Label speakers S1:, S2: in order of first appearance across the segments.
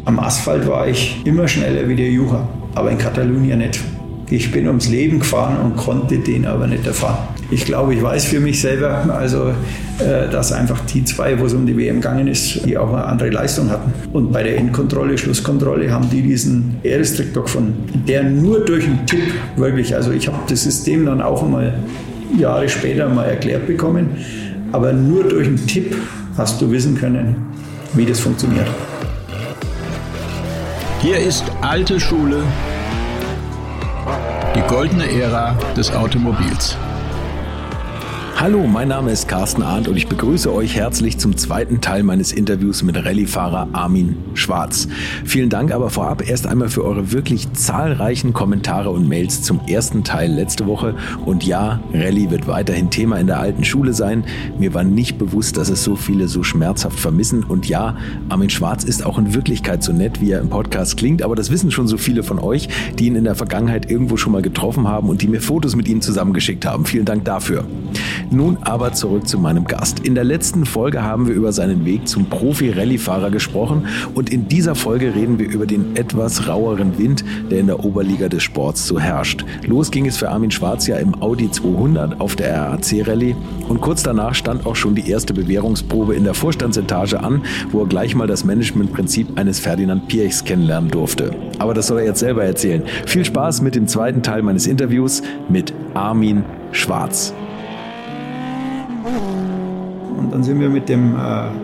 S1: Am Asphalt war ich immer schneller wie der Jucher, aber in Katalonien nicht. Ich bin ums Leben gefahren und konnte den aber nicht erfahren. Ich glaube, ich weiß für mich selber, dass einfach die zwei, wo es um die WM gegangen ist, die auch eine andere Leistung hatten. Und bei der Endkontrolle, Schlusskontrolle, haben die diesen Ehrestrick gefunden, der nur durch einen Tipp wirklich, also ich habe das System dann auch mal Jahre später mal erklärt bekommen, aber nur durch einen Tipp hast du wissen können, wie das funktioniert.
S2: Hier ist alte Schule, die goldene Ära des Automobils.
S3: Hallo, mein Name ist Carsten Arndt und ich begrüße euch herzlich zum zweiten Teil meines Interviews mit Rallye-Fahrer Armin Schwarz. Vielen Dank aber vorab erst einmal für eure wirklich zahlreichen Kommentare und Mails zum ersten Teil letzte Woche. Und ja, Rallye wird weiterhin Thema in der alten Schule sein. Mir war nicht bewusst, dass es so viele so schmerzhaft vermissen. Und ja, Armin Schwarz ist auch in Wirklichkeit so nett, wie er im Podcast klingt. Aber das wissen schon so viele von euch, die ihn in der Vergangenheit irgendwo schon mal getroffen haben und die mir Fotos mit ihm zusammengeschickt haben. Vielen Dank dafür. Nun aber zurück zu meinem Gast. In der letzten Folge haben wir über seinen Weg zum Profi-Rallye-Fahrer gesprochen und in dieser Folge reden wir über den etwas raueren Wind, der in der Oberliga des Sports so herrscht. Los ging es für Armin Schwarz ja im Audi 200 auf der RAC-Rallye und kurz danach stand auch schon die erste Bewährungsprobe in der Vorstandsetage an, wo er gleich mal das Managementprinzip eines Ferdinand Piëchs kennenlernen durfte. Aber das soll er jetzt selber erzählen. Viel Spaß mit dem zweiten Teil meines Interviews mit Armin Schwarz.
S1: Und dann sind wir mit dem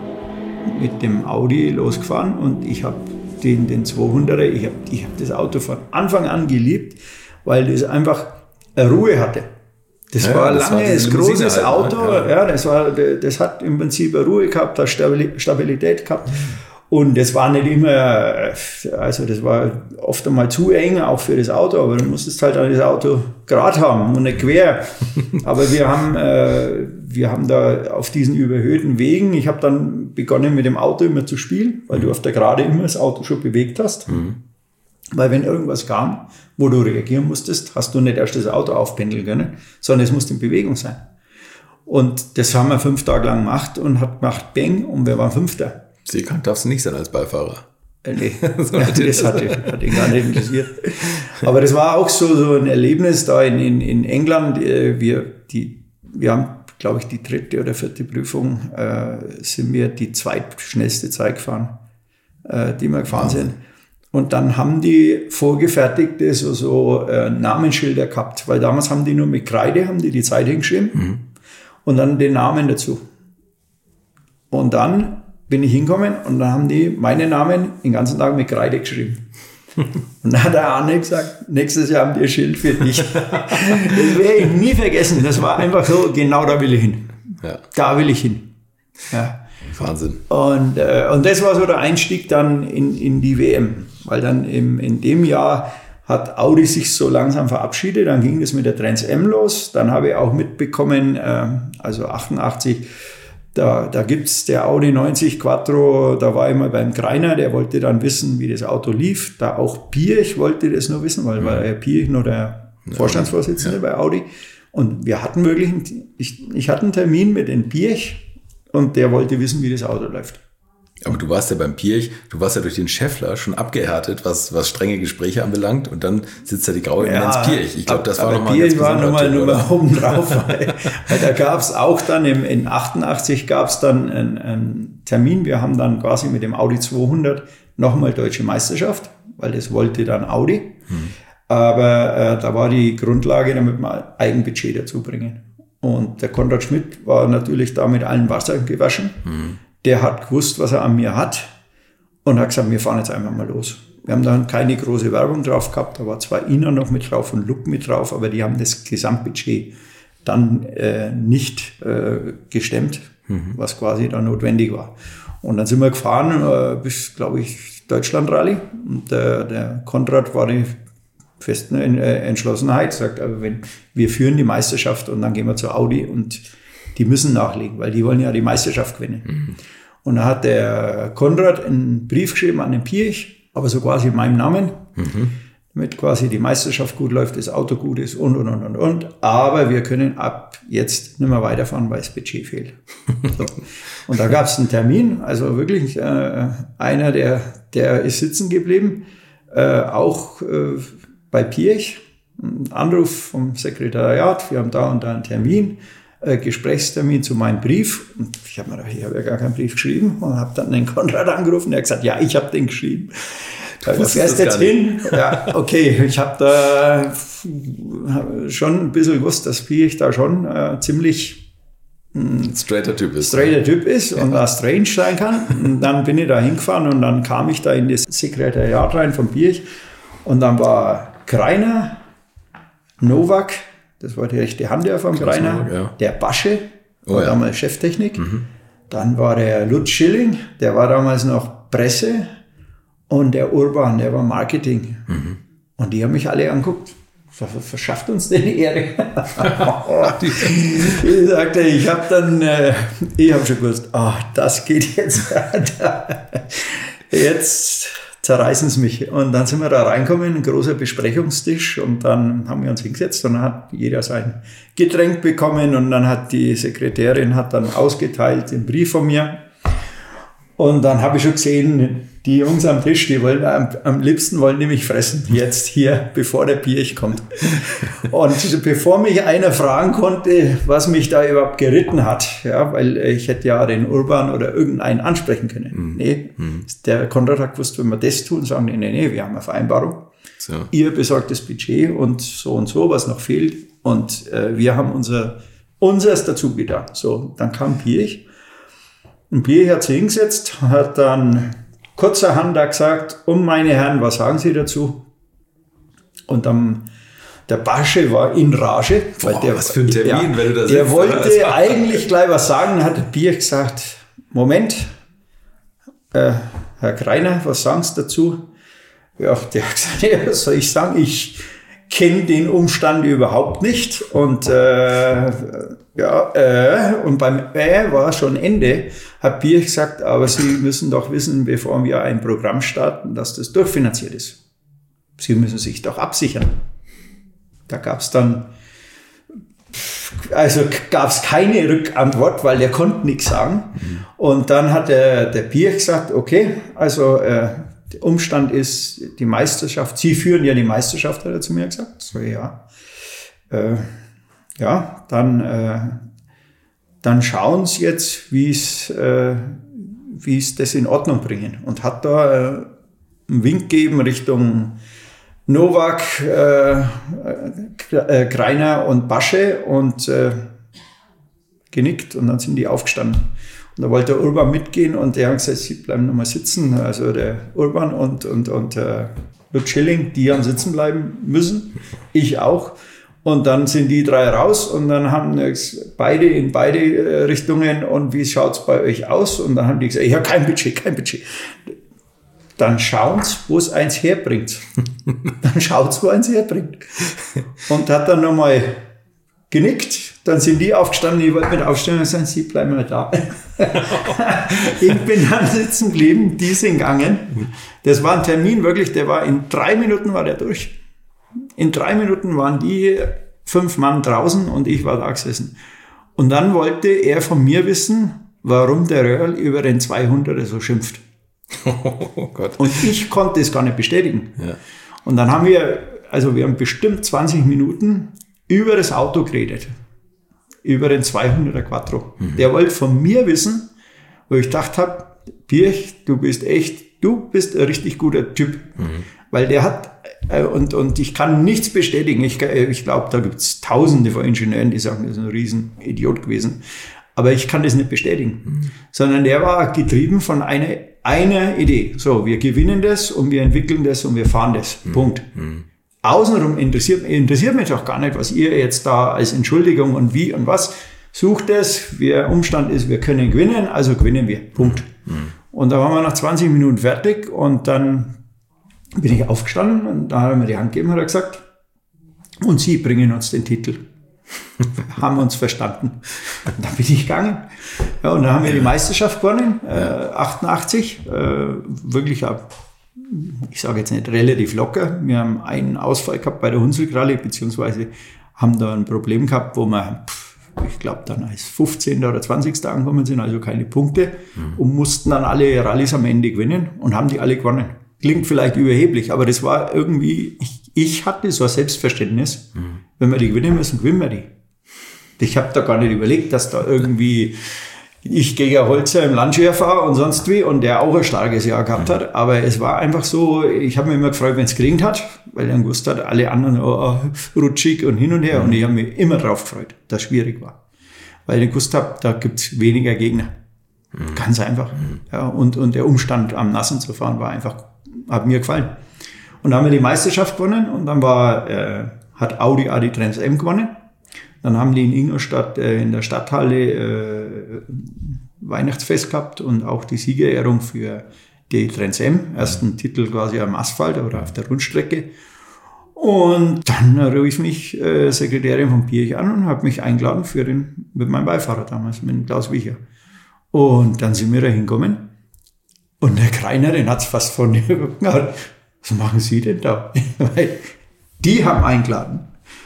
S1: Audi losgefahren und ich habe den 200er, ich hab das Auto von Anfang an geliebt, weil das einfach eine Ruhe hatte. Das war ein langes, großes halt, Auto, ja. Das hat im Prinzip eine Ruhe gehabt, hat Stabilität gehabt. Und das war nicht immer, also das war oft einmal zu eng, auch für das Auto, aber du musstest halt das Auto gerade haben und nicht quer. Aber wir haben da auf diesen überhöhten Wegen, ich habe dann begonnen mit dem Auto immer zu spielen, weil du auf der Gerade immer das Auto schon bewegt hast. Mhm. Weil wenn irgendwas kam, wo du reagieren musstest, hast du nicht erst das Auto aufpendeln können, sondern es musste in Bewegung sein. Und das haben wir 5 Tage lang gemacht und hat gemacht Bang und wir waren Fünfter.
S4: Seekrank darfst du nicht sein als Beifahrer.
S1: Nee, das hat ihn gar nicht interessiert. Aber das war auch so ein Erlebnis da in England. Wir haben, glaube ich, die 3. oder 4. Prüfung, sind wir die zweitschnellste Zeit gefahren, die wir gefahren sind. Und dann haben die vorgefertigte so Namensschilder gehabt, weil damals haben die nur mit Kreide, haben die Zeit hingeschrieben und dann den Namen dazu. Und dann bin ich hingekommen und dann haben die meinen Namen den ganzen Tag mit Kreide geschrieben. Und dann hat der Arne gesagt, nächstes Jahr haben die ein Schild für dich. Das werde ich nie vergessen. Das war einfach so, genau da will ich hin. Ja. Da will ich hin. Ja.
S4: Wahnsinn.
S1: Und das war so der Einstieg dann in die WM. Weil dann in dem Jahr hat Audi sich so langsam verabschiedet. Dann ging es mit der Trans M los. Dann habe ich auch mitbekommen, also 88, Da gibt's der Audi 90 Quattro, da war ich mal beim Greiner, der wollte dann wissen, wie das Auto lief. Da auch Piëch wollte das nur wissen, weil war der Piëch nur der Vorstandsvorsitzende bei Audi. Und wir hatten wirklich, ich hatte einen Termin mit dem Piëch und der wollte wissen, wie das Auto läuft.
S4: Aber du warst ja beim Piëch, du warst ja durch den Scheffler schon abgehärtet, was strenge Gespräche anbelangt und dann sitzt da die graue Eminenz Piëch. Ich glaube, das war nochmal ein ganz besonderer Typ,
S1: nur mal oben drauf. weil da gab es auch dann, in 88 gab es dann einen Termin, wir haben dann quasi mit dem Audi 200 nochmal Deutsche Meisterschaft, weil das wollte dann Audi. Aber da war die Grundlage, damit wir Eigenbudget dazu bringen. Und der Konrad Schmidt war natürlich da mit allen Wasser gewaschen. Der hat gewusst, was er an mir hat und hat gesagt, wir fahren jetzt einfach mal los. Wir haben dann keine große Werbung drauf gehabt, da war zwar Ina noch mit drauf und Look mit drauf, aber die haben das Gesamtbudget dann nicht gestemmt, was quasi da notwendig war. Und dann sind wir gefahren bis, glaube ich, Deutschland-Rallye und der Konrad war die festen Entschlossenheit, sagt, also wir führen die Meisterschaft und dann gehen wir zu Audi und die müssen nachlegen, weil die wollen ja die Meisterschaft gewinnen. Und da hat der Konrad einen Brief geschrieben an den Piëch, aber so quasi in meinem Namen. damit quasi die Meisterschaft gut läuft, das Auto gut ist und. Aber wir können ab jetzt nicht mehr weiterfahren, weil das Budget fehlt. So. Und da gab es einen Termin, also wirklich einer, der ist sitzen geblieben, auch bei Pirch, ein Anruf vom Sekretariat, wir haben da und da einen Termin, Gesprächstermin zu meinem Brief. Und ich habe ja gar keinen Brief geschrieben und habe dann den Konrad angerufen, der hat gesagt, ja, ich habe den geschrieben. Da fährst jetzt hin. Ja, okay, ich habe da schon ein bisschen gewusst, dass Pirch da schon ziemlich
S4: straighter Typ ist
S1: und da strange sein kann. Und dann bin ich da hingefahren und dann kam ich da in das Sekretariat rein von Pirch und dann war Greiner, Nowak, das war die rechte Hand von Greiner, der Basche, war damals Cheftechnik. Dann war der Lutz Schilling, der war damals noch Presse. Und der Urban, der war Marketing. Und die haben mich alle angeguckt. Verschafft uns denn die Ehre? Ich sagte, ich habe schon gewusst, das geht jetzt. Jetzt zerreißen sie mich. Und dann sind wir da reingekommen, ein großer Besprechungstisch. Und dann haben wir uns hingesetzt und dann hat jeder sein Getränk bekommen. Und dann hat die Sekretärin dann ausgeteilt den Brief von mir. Und dann habe ich schon gesehen, die Jungs am Tisch, die wollen am liebsten nämlich fressen, jetzt hier, bevor der Pirch kommt. Und bevor mich einer fragen konnte, was mich da überhaupt geritten hat, ja, weil ich hätte ja den Urban oder irgendeinen ansprechen können. Nee, der Konrad hat gewusst, wenn wir das tun, sagen die, nee, wir haben eine Vereinbarung. So. Ihr besorgt das Budget und so, was noch fehlt. Und wir haben unseres dazu getan. So, dann kam Pirch. Und Pirch hat sich hingesetzt, hat dann kurzerhand da gesagt, meine Herren, was sagen Sie dazu? Und dann, der Basche war in Rage.
S4: Was für ein Termin, wenn du da sitzt.
S1: Der wollte eigentlich gleich was sagen, dann hat der Pirch gesagt, Moment, Herr Greiner, was sagen Sie dazu? Ja, der hat gesagt, was soll ich sagen? Ich kenne den Umstand überhaupt nicht. Und und beim war schon Ende, hat Pirch gesagt, aber Sie müssen doch wissen, bevor wir ein Programm starten, dass das durchfinanziert ist. Sie müssen sich doch absichern. Da gab es keine Rückantwort, weil der konnte nichts sagen. Und dann hat der Pirch gesagt, okay, also der Umstand ist die Meisterschaft. Sie führen ja die Meisterschaft, hat er zu mir gesagt. So, ja. Dann schauen Sie jetzt, wie es das in Ordnung bringen. Und hat da einen Wink gegeben Richtung Nowak, Greiner und Basche und genickt und dann sind die aufgestanden. Und da wollte der Urban mitgehen und der hat gesagt, Sie bleiben nochmal sitzen. Also der Urban und Lutz Schilling, die haben sitzen bleiben müssen. Ich auch. Und dann sind die drei raus und dann haben beide in beide Richtungen und wie schaut's bei euch aus? Und dann haben die gesagt, ja, kein Budget. Dann schaut's, wo es eins herbringt. Und hat dann nochmal genickt. Dann sind die aufgestanden, ich wollte mit aufstehen und sagen, Sie bleiben mal da. Ich bin dann sitzen geblieben, die sind gegangen. Das war ein Termin wirklich, der war in 3 Minuten war der durch. In 3 Minuten waren die 5 Mann draußen und ich war da gesessen. Und dann wollte er von mir wissen, warum der Röhrl über den 200er so schimpft. Oh Gott. Und ich konnte es gar nicht bestätigen. Ja. Und dann haben wir haben bestimmt 20 Minuten über das Auto geredet. Über den 200er Quattro. Der wollte von mir wissen, wo ich gedacht habe, Pirch, du bist ein richtig guter Typ. Weil der hat, und ich kann nichts bestätigen, ich glaube, da gibt es Tausende von Ingenieuren, die sagen, das ist ein Riesenidiot gewesen. Aber ich kann das nicht bestätigen. Sondern der war getrieben von einer Idee. So, wir gewinnen das und wir entwickeln das und wir fahren das. Punkt. Außenrum interessiert mich doch gar nicht, was ihr jetzt da als Entschuldigung und wie und was sucht es. Der Umstand ist, wir können gewinnen, also gewinnen wir. Punkt. Und da waren wir nach 20 Minuten fertig und dann bin ich aufgestanden und da hat er mir die Hand gegeben und hat gesagt, und Sie bringen uns den Titel. Haben uns verstanden. Und dann bin ich gegangen. Ja, und dann haben wir die Meisterschaft gewonnen, 88. Wirklich ich sage jetzt nicht relativ locker. Wir haben einen Ausfall gehabt bei der Hunsrück-Rallye, beziehungsweise haben da ein Problem gehabt, wo wir, ich glaube, dann als 15. oder 20. angekommen sind, also keine Punkte, und mussten dann alle Rallyes am Ende gewinnen und haben die alle gewonnen. Klingt vielleicht überheblich, aber das war irgendwie, ich hatte so ein Selbstverständnis, wenn wir die gewinnen müssen, gewinnen wir die. Ich habe da gar nicht überlegt, dass da irgendwie ich gegen Holzer im Landschwer fahre und sonst wie und der auch ein starkes Jahr gehabt hat. Aber es war einfach so, ich habe mich immer gefreut, wenn es geregnet hat, weil dann gewusst hat, alle anderen rutschig und hin und her. Und ich habe mich immer drauf gefreut, dass es schwierig war. Weil ich gewusst habe, da gibt es weniger Gegner. Ganz einfach. Ja, und der Umstand, am Nassen zu fahren, war einfach, hat mir gefallen. Und dann haben wir die Meisterschaft gewonnen und dann hat Audi Trans M gewonnen. Dann haben die in Ingolstadt in der Stadthalle Weihnachtsfest gehabt und auch die Siegerehrung für die Trans M. Ersten Titel quasi am Asphalt oder auf der Rundstrecke. Und dann rief mich Sekretärin von Pirch an und hat mich eingeladen mit meinem Beifahrer damals, mit Klaus Wicher. Und dann sind wir da hingekommen. Und der Kreiner, den hat's fast von mir gehabt. Was machen Sie denn da? Weil die haben eingeladen.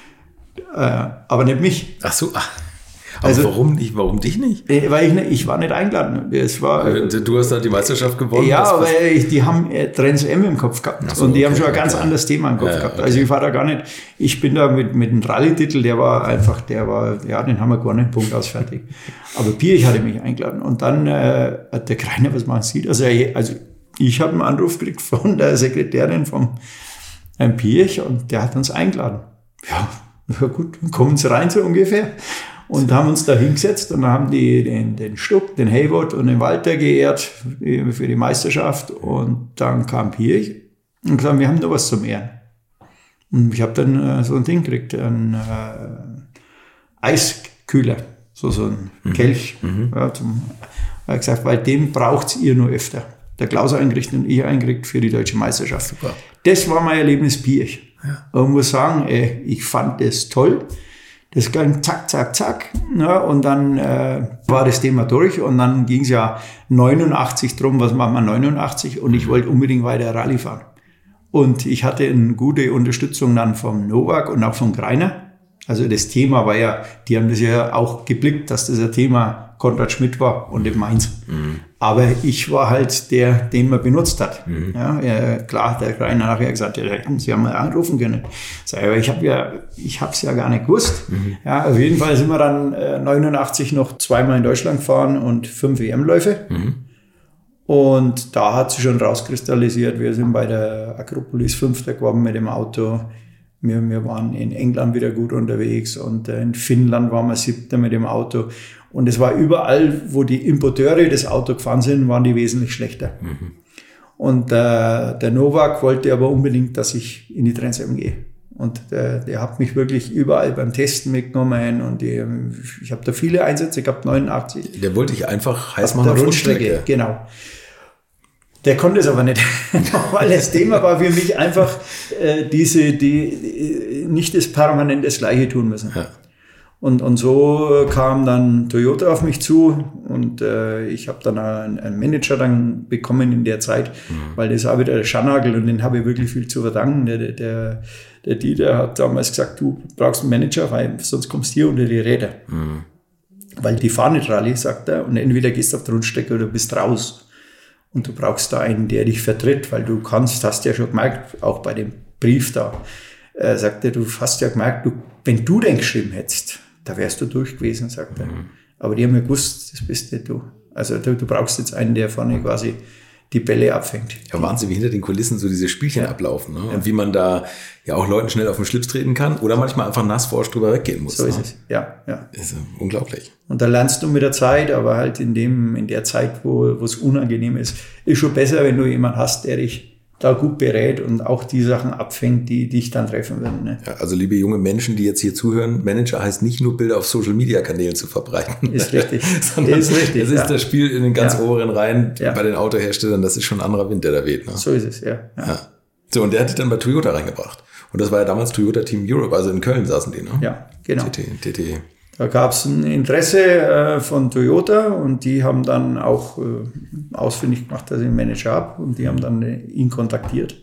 S1: Aber nicht mich.
S4: Ach so, aber also, warum nicht? Warum dich nicht?
S1: Weil ich war nicht eingeladen.
S4: Du hast da die Meisterschaft gewonnen?
S1: Ja, aber die haben Trans M im Kopf gehabt. So, und die haben schon ein ganz anderes Thema im Kopf gehabt. Okay. Also ich war da gar nicht, ich bin da mit dem Rallye-Titel, den haben wir gewonnen, Punkt aus, fertig. Aber Pirch hatte mich eingeladen. Und dann hat der Kreiner, was machen Sie? Also ich habe einen Anruf gekriegt von der Sekretärin vom Pirch und der hat uns eingeladen. Ja gut, dann kommen Sie rein so ungefähr. Und haben uns da hingesetzt und dann haben die den Stuck, den Hayward und den Walter geehrt für die Meisterschaft. Und dann kam Pirch und gesagt, wir haben noch was zum Ehren. Und ich habe dann so ein Ding gekriegt, einen Eiskühler, so ein Kelch. Ja, habe gesagt, weil den braucht ihr nur öfter. Der Klaus eingerichtet und ich eingerichtet für die deutsche Meisterschaft. Super. Das war mein Erlebnis Pirch. Ja. Und ich muss sagen, ich fand das toll. Das ging zack, zack, zack. Ja, und dann war das Thema durch. Und dann ging es ja 89 drum, was machen wir 89? Und ich wollte unbedingt weiter Rallye fahren. Und ich hatte eine gute Unterstützung dann vom Novak und auch vom Greiner. Also das Thema war ja, die haben das ja auch geblickt, dass das ein Thema Konrad Schmidt war und nicht meins. Aber ich war halt der, den man benutzt hat. Ja, klar, der Greiner nachher gesagt, ja, Sie haben mal anrufen können. Sag ich, aber ich hab's ja gar nicht gewusst. Ja, auf jeden Fall sind wir dann 89 noch zweimal in Deutschland gefahren und 5 EM-Läufe. Und da hat sich schon rauskristallisiert, wir sind bei der Akropolis 5. geworden mit dem Auto. Wir waren in England wieder gut unterwegs und in Finnland waren wir 7. mit dem Auto. Und es war überall, wo die Importeure das Auto gefahren sind, waren die wesentlich schlechter. Und der Novak wollte aber unbedingt, dass ich in die Trans M gehe. Und der hat mich wirklich überall beim Testen mitgenommen und ich habe da viele Einsätze gehabt, 89.
S4: Der wollte ich einfach heiß machen
S1: auf der Rundstrecke. Genau. Der konnte es aber nicht, weil das Thema war für mich einfach die nicht das permanent das Gleiche tun müssen. Ja. Und so kam dann Toyota auf mich zu und ich habe dann einen Manager dann bekommen in der Zeit, weil das auch wieder der Schanagel und den habe ich wirklich viel zu verdanken. Der Dieter hat damals gesagt, du brauchst einen Manager, weil sonst kommst du hier unter die Räder. Weil die fahren nicht Rallye, sagt er, und entweder gehst du auf die Rundstrecke oder bist raus. Und du brauchst da einen, der dich vertritt, weil du hast ja schon gemerkt, auch bei dem Brief da, sagt er, du hast ja gemerkt, wenn du den geschrieben hättest, da wärst du durch gewesen, sagt er. Aber die haben ja gewusst, das bist nicht du. Also du brauchst jetzt einen, der vorne quasi die Bälle abfängt.
S4: Ja, Wahnsinn, wie hinter den Kulissen so diese Spielchen ablaufen. Ne? Und wie man da ja auch Leuten schnell auf den Schlips treten kann oder manchmal einfach nassforsch drüber weggehen muss.
S1: So ist es, ja.
S4: Das ist unglaublich.
S1: Und da lernst du mit der Zeit, aber halt in der Zeit, wo es unangenehm ist schon besser, wenn du jemanden hast, der dich da gut berät und auch die Sachen abfängt, die dich dann treffen werden. Ne?
S4: Ja, also liebe junge Menschen, die jetzt hier zuhören, Manager heißt nicht nur Bilder auf Social-Media-Kanälen zu verbreiten.
S1: Ist richtig.
S4: Das ist das Spiel in den ganz oberen Reihen bei den Autoherstellern, das ist schon ein anderer Wind, der da weht. Ne?
S1: So ist es, ja.
S4: So, und der hat dich dann bei Toyota reingebracht. Und das war ja damals Toyota Team Europe, also in Köln saßen die, ne?
S1: Ja, genau.
S4: TT.
S1: Da gab es ein Interesse von Toyota und die haben dann auch ausfindig gemacht, dass ich einen Manager habe und die haben dann ihn kontaktiert.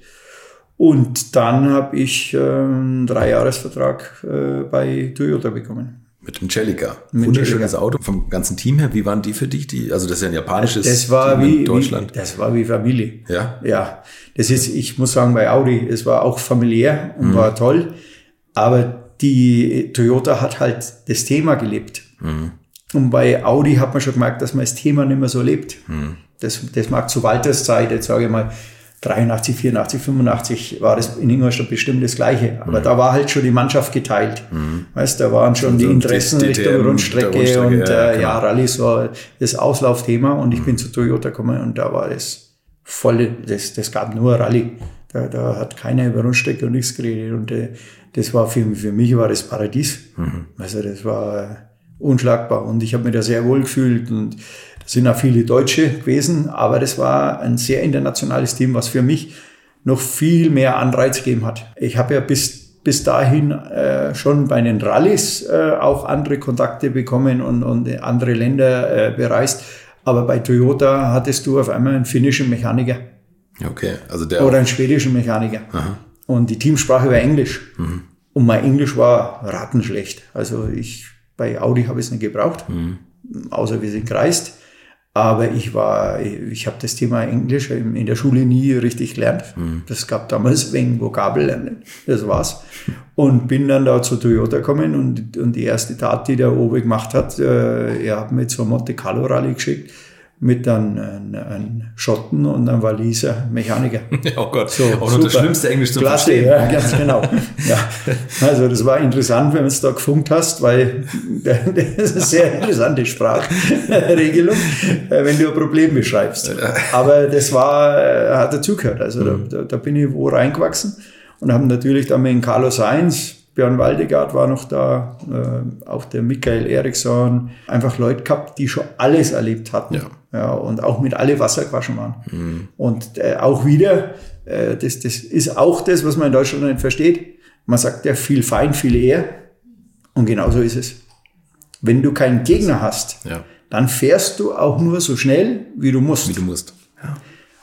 S1: Und dann habe ich einen 3-Jahres-Vertrag bei Toyota bekommen.
S4: Mit dem Celica. Wunderschönes Auto. Vom ganzen Team her, wie waren die für dich? Also das ist ja ein japanisches
S1: Team
S4: in Deutschland.
S1: Das war wie Familie.
S4: Ja?
S1: Ja. Das ist, ich muss sagen, bei Audi, es war auch familiär und war toll. Aber die Toyota hat halt das Thema gelebt. Und bei Audi hat man schon gemerkt, dass man das Thema nicht mehr so lebt. Das mag zu Walters Zeit, jetzt sage ich mal, 83, 84, 85 war das in Ingolstadt bestimmt das Gleiche. Aber da war halt schon die Mannschaft geteilt. Weißt, da waren schon die Interessen Richtung Rundstrecke und genau. Rallye war das Auslaufthema und ich bin zu Toyota gekommen und da war das voll, das gab nur Rallye. Da hat keiner über Rundstrecke und nichts geredet und das war für mich war das Paradies. Also das war unschlagbar und ich habe mich da sehr wohl gefühlt und da sind auch viele Deutsche gewesen, aber das war ein sehr internationales Team, was für mich noch viel mehr Anreiz gegeben hat. Ich habe ja bis dahin schon bei den Rallyes auch andere Kontakte bekommen und andere Länder bereist, aber bei Toyota hattest du auf einmal einen finnischen Mechaniker.
S4: Okay, also
S1: oder einen schwedischen Mechaniker. Aha. Und die Teamsprache war Englisch. Und mein Englisch war ratenschlecht. Also bei Audi habe ich es nicht gebraucht, außer wir sind gereist. Aber ich habe das Thema Englisch in der Schule nie richtig gelernt. Das gab damals wegen Vokabel lernen. Das war's. Und bin dann da zu Toyota gekommen und die erste Tat, die der Owe gemacht hat, er hat mir zur Monte Carlo Rallye geschickt mit dann einem Schotten und einem Waliser Mechaniker.
S4: Oh Gott, so, auch noch das schlimmste Englisch zu verstehen.
S1: Ja, ganz genau. Ja. Also das war interessant, wenn du es da gefunkt hast, weil das ist eine sehr interessante Sprachregelung, wenn du ein Problem beschreibst. Aber das hat dazugehört. Also da bin ich wo reingewachsen und haben natürlich dann mit Carlos Sainz, Björn Waldegard war noch da, auch der Michael Eriksson, einfach Leute gehabt, die schon alles erlebt hatten. Ja, und auch mit alle Wasser gewaschen waren. Und auch wieder, das ist auch das, was man in Deutschland nicht versteht. Man sagt ja viel fein, viel eher. Und genauso ist es. Wenn du keinen Gegner hast, dann fährst du auch nur so schnell, wie du musst. Ja.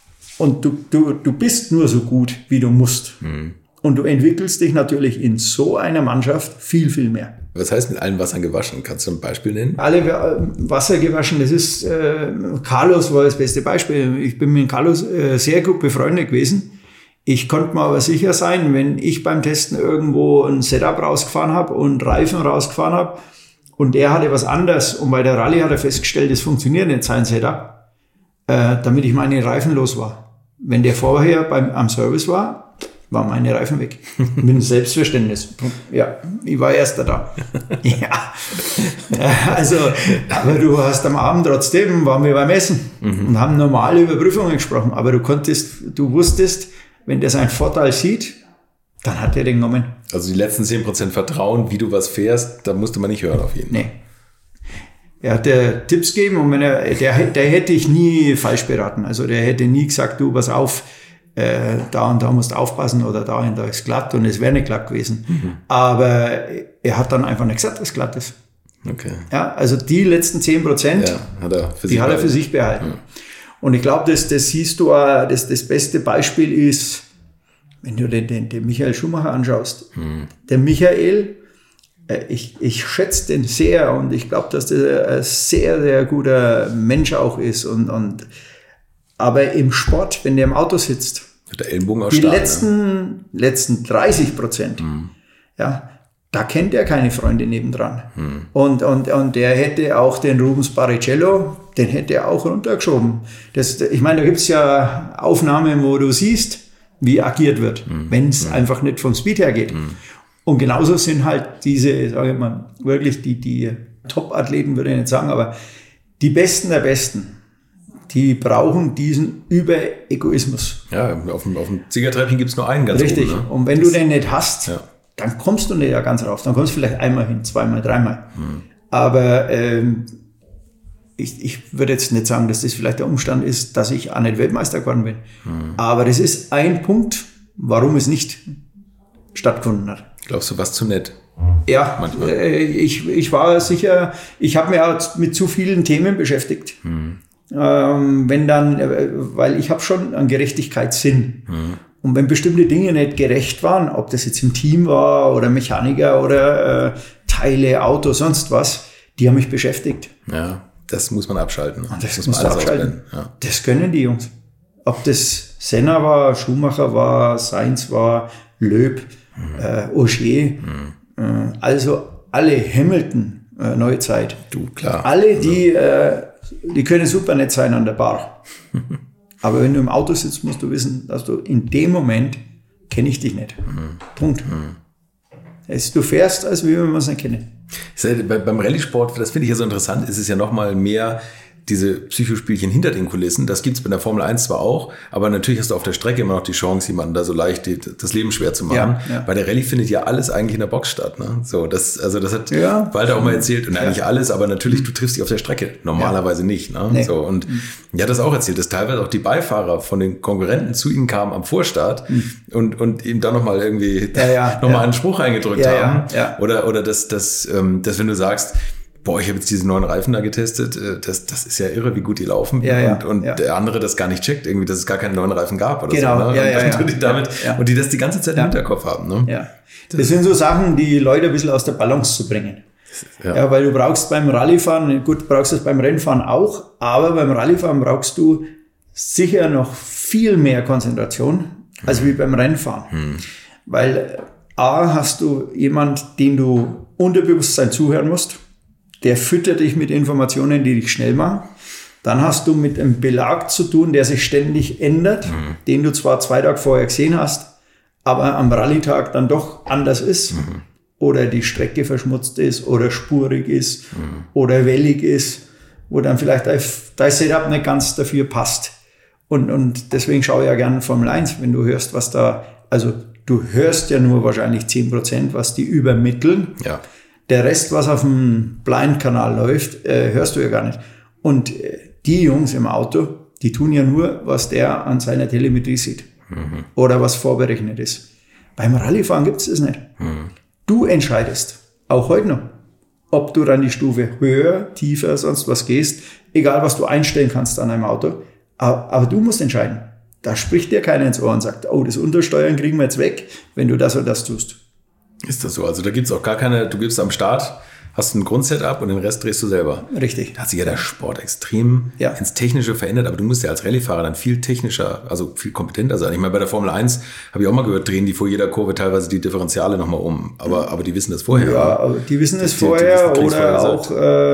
S1: Und du bist nur so gut, wie du musst. Und du entwickelst dich natürlich in so einer Mannschaft viel, viel mehr.
S4: Was heißt mit allen Wassern gewaschen? Kannst du ein Beispiel nennen?
S1: Alle Wasser gewaschen, das ist, Carlos war das beste Beispiel. Ich bin mit Carlos sehr gut befreundet gewesen. Ich konnte mir aber sicher sein, wenn ich beim Testen irgendwo ein Setup rausgefahren habe und Reifen rausgefahren habe und er hatte was anderes und bei der Rallye hat er festgestellt, das funktioniert nicht, sein Setup, damit ich meine Reifen los war. Wenn der vorher am Service war meine Reifen weg. Mit dem Selbstverständnis. Ja, ich war Erster da. Ja. Also, aber du hast am Abend trotzdem, waren wir beim Essen und haben normale Überprüfungen gesprochen. Aber du wusstest, wenn der seinen Vorteil sieht, dann hat er den genommen.
S4: Also die letzten 10% Vertrauen, wie du was fährst, da musste man nicht hören auf jeden Fall. Nee.
S1: Er hat Tipps gegeben und wenn der hätte ich nie falsch beraten. Also der hätte nie gesagt, du, pass auf, da und da musst du aufpassen oder da und da ist glatt und es wäre nicht glatt gewesen. Aber er hat dann einfach nicht gesagt, dass es glatt ist.
S4: Okay.
S1: Ja, also die letzten 10%, hat er für sich behalten. Ja. Und ich glaube, das siehst du auch, das beste Beispiel ist, wenn du den Michael Schumacher anschaust. Der Michael, ich schätze den sehr und ich glaube, dass der ein sehr, sehr guter Mensch auch ist. Aber im Sport, wenn der im Auto sitzt,
S4: der Ellenbogen auch
S1: die letzten 30%, ja, da kennt er keine Freunde nebendran. Und der hätte auch den Rubens Barrichello, den hätte er auch runtergeschoben. Ich meine, da gibt es ja Aufnahmen, wo du siehst, wie agiert wird, wenn es einfach nicht vom Speed her geht. Und genauso sind halt diese, sage ich mal, wirklich die Top-Athleten, würde ich nicht sagen, aber die Besten der Besten, die brauchen diesen Überegoismus.
S4: Ja, auf dem Siegertreppchen gibt es nur einen ganz
S1: richtig.
S4: Oben, ne?
S1: Und wenn du den nicht hast, dann kommst du nicht da ganz rauf. Dann kommst du vielleicht einmal hin, zweimal, dreimal. Aber ich würde jetzt nicht sagen, dass das vielleicht der Umstand ist, dass ich auch nicht Weltmeister geworden bin. Aber das ist ein Punkt, warum es nicht stattgefunden hat.
S4: Glaubst du, was zu nett?
S1: Ja, ich war sicher, ich habe mich auch mit zu vielen Themen beschäftigt. Weil ich habe schon einen Gerechtigkeitssinn. Und wenn bestimmte Dinge nicht gerecht waren, ob das jetzt im Team war oder Mechaniker oder Teile, Auto, sonst was, die haben mich beschäftigt.
S4: Ja, das muss man abschalten.
S1: Und das muss man abschalten. Ja. Das können die Jungs. Ob das Senna war, Schumacher war, Sainz war, Loeb, Ogier, also alle, Hamilton, neue Zeit.
S4: Du, klar.
S1: Alle, die können super nett sein an der Bar. Aber wenn du im Auto sitzt, musst du wissen, dass du in dem Moment kenne ich dich nicht. Punkt. Du fährst, als würde man es nicht kennen.
S4: Beim Rallye-Sport, das finde ich ja so interessant, ist es ja nochmal mehr diese Psychospielchen hinter den Kulissen. Das gibt's bei der Formel 1 zwar auch, aber natürlich hast du auf der Strecke immer noch die Chance, jemanden da so leicht das Leben schwer zu machen. Ja. Bei der Rallye findet ja alles eigentlich in der Box statt. Ne? So, das hat Walter auch mal erzählt. Und eigentlich alles, aber natürlich, du triffst dich auf der Strecke. Normalerweise nicht. Ne? Nee. So, und er hat das auch erzählt, dass teilweise auch die Beifahrer von den Konkurrenten zu ihm kamen am Vorstart und ihm dann nochmal irgendwie nochmal einen Spruch eingedrückt haben. Ja. Oder dass wenn du sagst, boah, ich habe jetzt diese neuen Reifen da getestet, das ist ja irre, wie gut die laufen. Und der andere das gar nicht checkt, irgendwie, dass es gar keine neuen Reifen gab oder so. Ne? Und die das die ganze Zeit im Hinterkopf haben. Ne?
S1: Ja. Das sind so Sachen, die Leute ein bisschen aus der Balance zu bringen. Ja, weil du brauchst beim Rallyefahren, gut, brauchst es beim Rennfahren auch, aber beim Rallyefahren brauchst du sicher noch viel mehr Konzentration als wie beim Rennfahren. Weil A, hast du jemand, dem du Unterbewusstsein zuhören musst, der füttert dich mit Informationen, die dich schnell machen. Dann hast du mit einem Belag zu tun, der sich ständig ändert, den du zwar 2 Tage vorher gesehen hast, aber am Rallyetag dann doch anders ist. Oder die Strecke verschmutzt ist oder spurig ist oder wellig ist, wo dann vielleicht dein Setup nicht ganz dafür passt. Und deswegen schaue ich ja gerne Formel 1, wenn du hörst, was da, also du hörst ja nur wahrscheinlich 10%, was die übermitteln.
S4: Ja.
S1: Der Rest, was auf dem Blind-Kanal läuft, hörst du ja gar nicht. Und die Jungs im Auto, die tun ja nur, was der an seiner Telemetrie sieht. Oder was vorberechnet ist. Beim Rallyefahren gibt es das nicht. Du entscheidest, auch heute noch, ob du dann die Stufe höher, tiefer, sonst was gehst, egal was du einstellen kannst an einem Auto. Aber du musst entscheiden. Da spricht dir keiner ins Ohr und sagt, oh, das Untersteuern kriegen wir jetzt weg, wenn du das und das tust.
S4: Ist das so? Also da gibt's auch gar keine, du gibst am Start, hast ein Grundsetup und den Rest drehst du selber.
S1: Richtig.
S4: Da hat sich ja der Sport extrem ins Technische verändert, aber du musst ja als Rallyefahrer dann viel technischer, also viel kompetenter sein. Ich meine, bei der Formel 1 habe ich auch mal gehört, drehen die vor jeder Kurve teilweise die Differentiale nochmal um. Aber die wissen das vorher.
S1: Ja, aber die wissen es vorher oder auch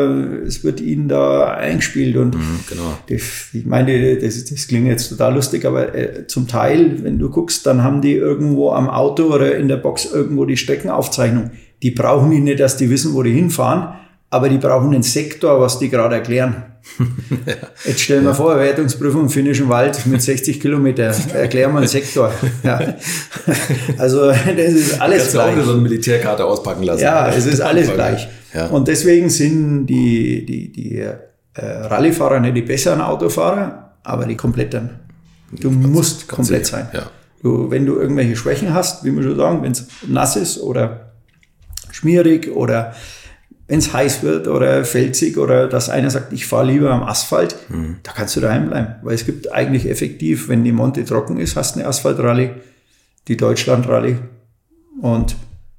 S1: es wird ihnen da eingespielt. Und
S4: genau.
S1: Ich meine, das klingt jetzt total lustig, aber zum Teil, wenn du guckst, dann haben die irgendwo am Auto oder in der Box irgendwo die Streckenaufzeichnung. Die brauchen die nicht, dass die wissen, wo die hinfahren, aber die brauchen einen Sektor, was die gerade erklären. Jetzt stellen wir vor, Wertungsprüfung Finnischen Wald mit 60 Kilometer. Erklären wir einen Sektor. Ja. Also das ist alles gleich.
S4: Kannst du auch so eine Militärkarte auspacken lassen.
S1: Ja, es ist alles gleich. Ja. Und deswegen sind die Rallyefahrer nicht die besseren Autofahrer, aber die kompletteren. Du musst komplett sein.
S4: Ja.
S1: Wenn du irgendwelche Schwächen hast, wie wir schon sagen, wenn es nass ist oder schmierig oder wenn es heiß wird oder felsig oder dass einer sagt, ich fahre lieber am Asphalt, da kannst du daheim bleiben. Weil es gibt eigentlich effektiv, wenn die Monte trocken ist, hast du eine Asphaltrallye, die Deutschland-Rallye und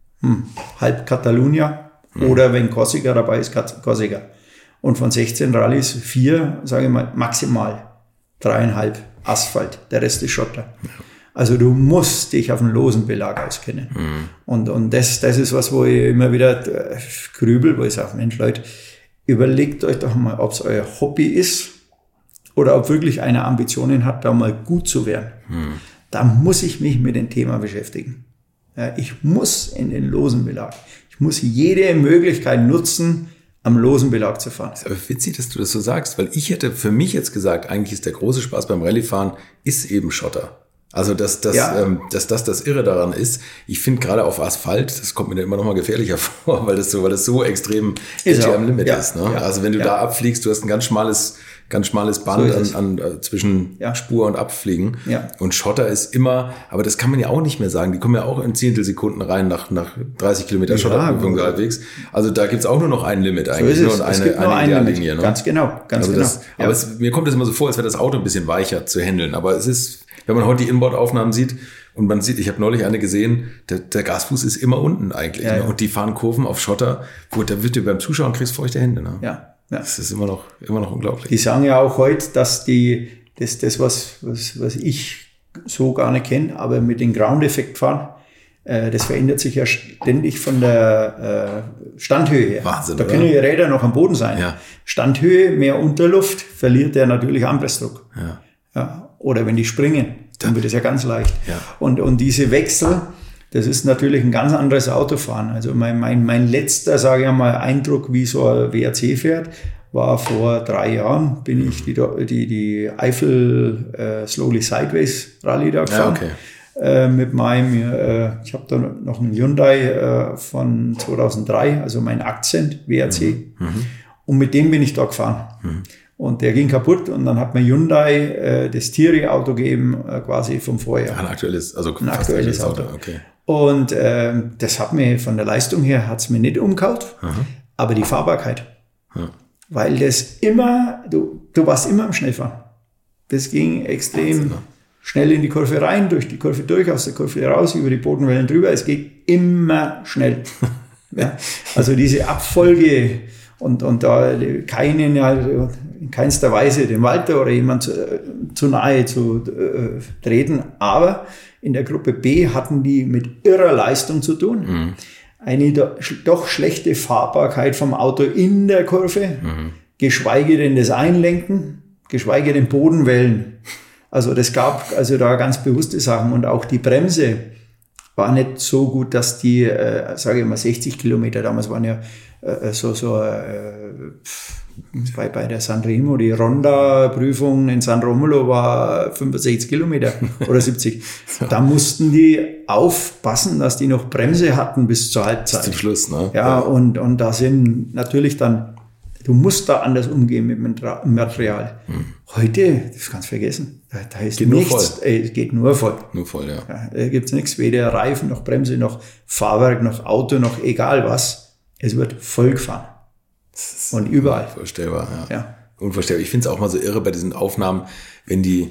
S1: halb Catalunya oder wenn Korsika dabei ist, Korsika. Und von 16 Rallyes 4, sage ich mal, maximal 3,5 Asphalt, der Rest ist Schotter. Ja. Also du musst dich auf einen losen Belag auskennen. Und das ist was, wo ich immer wieder grübel, wo ich sage, Mensch Leute, überlegt euch doch mal, ob es euer Hobby ist oder ob wirklich einer Ambitionen hat, da mal gut zu werden. Da muss ich mich mit dem Thema beschäftigen. Ja, ich muss in den losen Belag. Ich muss jede Möglichkeit nutzen, am losen Belag zu fahren.
S4: Das ist aber witzig, dass du das so sagst, weil ich hätte für mich jetzt gesagt, eigentlich ist der große Spaß beim Rallyefahren, ist eben Schotter. Also, dass das Irre daran ist. Ich finde gerade auf Asphalt, das kommt mir dann immer noch mal gefährlicher vor, weil das so extrem am Limit ist. Ne? Ja, also, wenn du da abfliegst, du hast ein ganz schmales ganz schmales Band
S1: So
S4: zwischen Spur und Abfliegen.
S1: Ja.
S4: Und Schotter ist immer, aber das kann man ja auch nicht mehr sagen, die kommen ja auch in Zehntelsekunden rein nach 30 Kilometer Schotterprüfung halbwegs. Also da gibt's auch nur noch ein Limit eigentlich,
S1: so ist es.
S4: eine Ideallinie. Ne?
S1: Ganz genau.
S4: Aber mir kommt es immer so vor, als wäre das Auto ein bisschen weicher zu handeln. Aber es ist, wenn man heute die Inboard-Aufnahmen sieht, und man sieht, ich habe neulich eine gesehen, der Gasfuß ist immer unten eigentlich. Ne? Und die fahren Kurven auf Schotter, da wird dir beim Zuschauen kriegst feuchte Hände. Ne?
S1: Ja.
S4: Das ist immer noch unglaublich.
S1: Die sagen ja auch heute, dass das was ich so gar nicht kenne, aber mit dem Ground-Effekt fahren, das verändert sich ja ständig von der Standhöhe her.
S4: Wahnsinn,
S1: da können die Räder noch am Boden sein.
S4: Ja.
S1: Standhöhe, mehr Unterluft, verliert der natürlich Anpressdruck. Ja. Oder wenn die springen, dann wird es ja ganz leicht.
S4: Ja.
S1: Und diese Wechsel, das ist natürlich ein ganz anderes Autofahren. Also mein letzter, sage ich mal, Eindruck, wie so ein WRC fährt, war vor 3 Jahren, bin ich die Eifel Slowly Sideways Rallye da gefahren.
S4: Ja, okay.
S1: Mit meinem, ich habe da noch einen Hyundai von 2003, also mein Akzent WRC. Und mit dem bin ich da gefahren. Und der ging kaputt und dann hat mir Hyundai das Thierry-Auto gegeben, quasi vom Vorjahr.
S4: Ein aktuelles
S1: Auto.
S4: Okay.
S1: Und das hat mir von der Leistung her hat's mir nicht umgehaut, aber die Fahrbarkeit. Weil das immer, du warst immer am Schnellfahren. Das ging extrem schnell in die Kurve rein, durch die Kurve durch, aus der Kurve raus, über die Bodenwellen drüber. Es geht immer schnell. Ja? Also diese Abfolge und da keinen, in keinster Weise den Walter oder jemand zu nahe zu treten. Aber in der Gruppe B hatten die mit irrer Leistung zu tun. Eine doch schlechte Fahrbarkeit vom Auto in der Kurve, geschweige denn das Einlenken, geschweige denn Bodenwellen. Also das gab also da ganz bewusste Sachen. Und auch die Bremse war nicht so gut, dass die, sage ich mal, 60 Kilometer, damals waren ja bei der Sanremo, die Ronda-Prüfung in San Romolo war 65 Kilometer oder 70. Da mussten die aufpassen, dass die noch Bremse hatten bis zur Halbzeit.
S4: Bis zum Schluss, ne?
S1: Ja, und da sind natürlich dann, du musst da anders umgehen mit dem Material. Heute, das kannst du vergessen. Da ist
S4: geht
S1: nichts, es geht nur voll.
S4: Nur voll, ja.
S1: Da gibt's nichts, weder Reifen, noch Bremse, noch Fahrwerk, noch Auto, noch egal was. Es wird voll gefahren. Und überall.
S4: Unvorstellbar,
S1: ja.
S4: Unvorstellbar. Ich finde es auch mal so irre bei diesen Aufnahmen, wenn die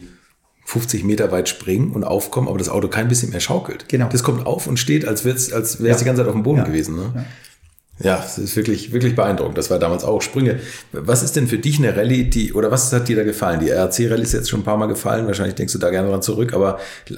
S4: 50 Meter weit springen und aufkommen, aber das Auto kein bisschen mehr schaukelt.
S1: Genau.
S4: Das kommt auf und steht, als wäre es die ganze Zeit auf dem Boden gewesen. Ne? Ja, das ist wirklich, wirklich beeindruckend. Das war damals auch Sprünge. Was ist denn für dich eine Rallye, oder was hat dir da gefallen? Die RAC-Rallye ist jetzt schon ein paar Mal gefallen. Wahrscheinlich denkst du da gerne dran zurück. Aber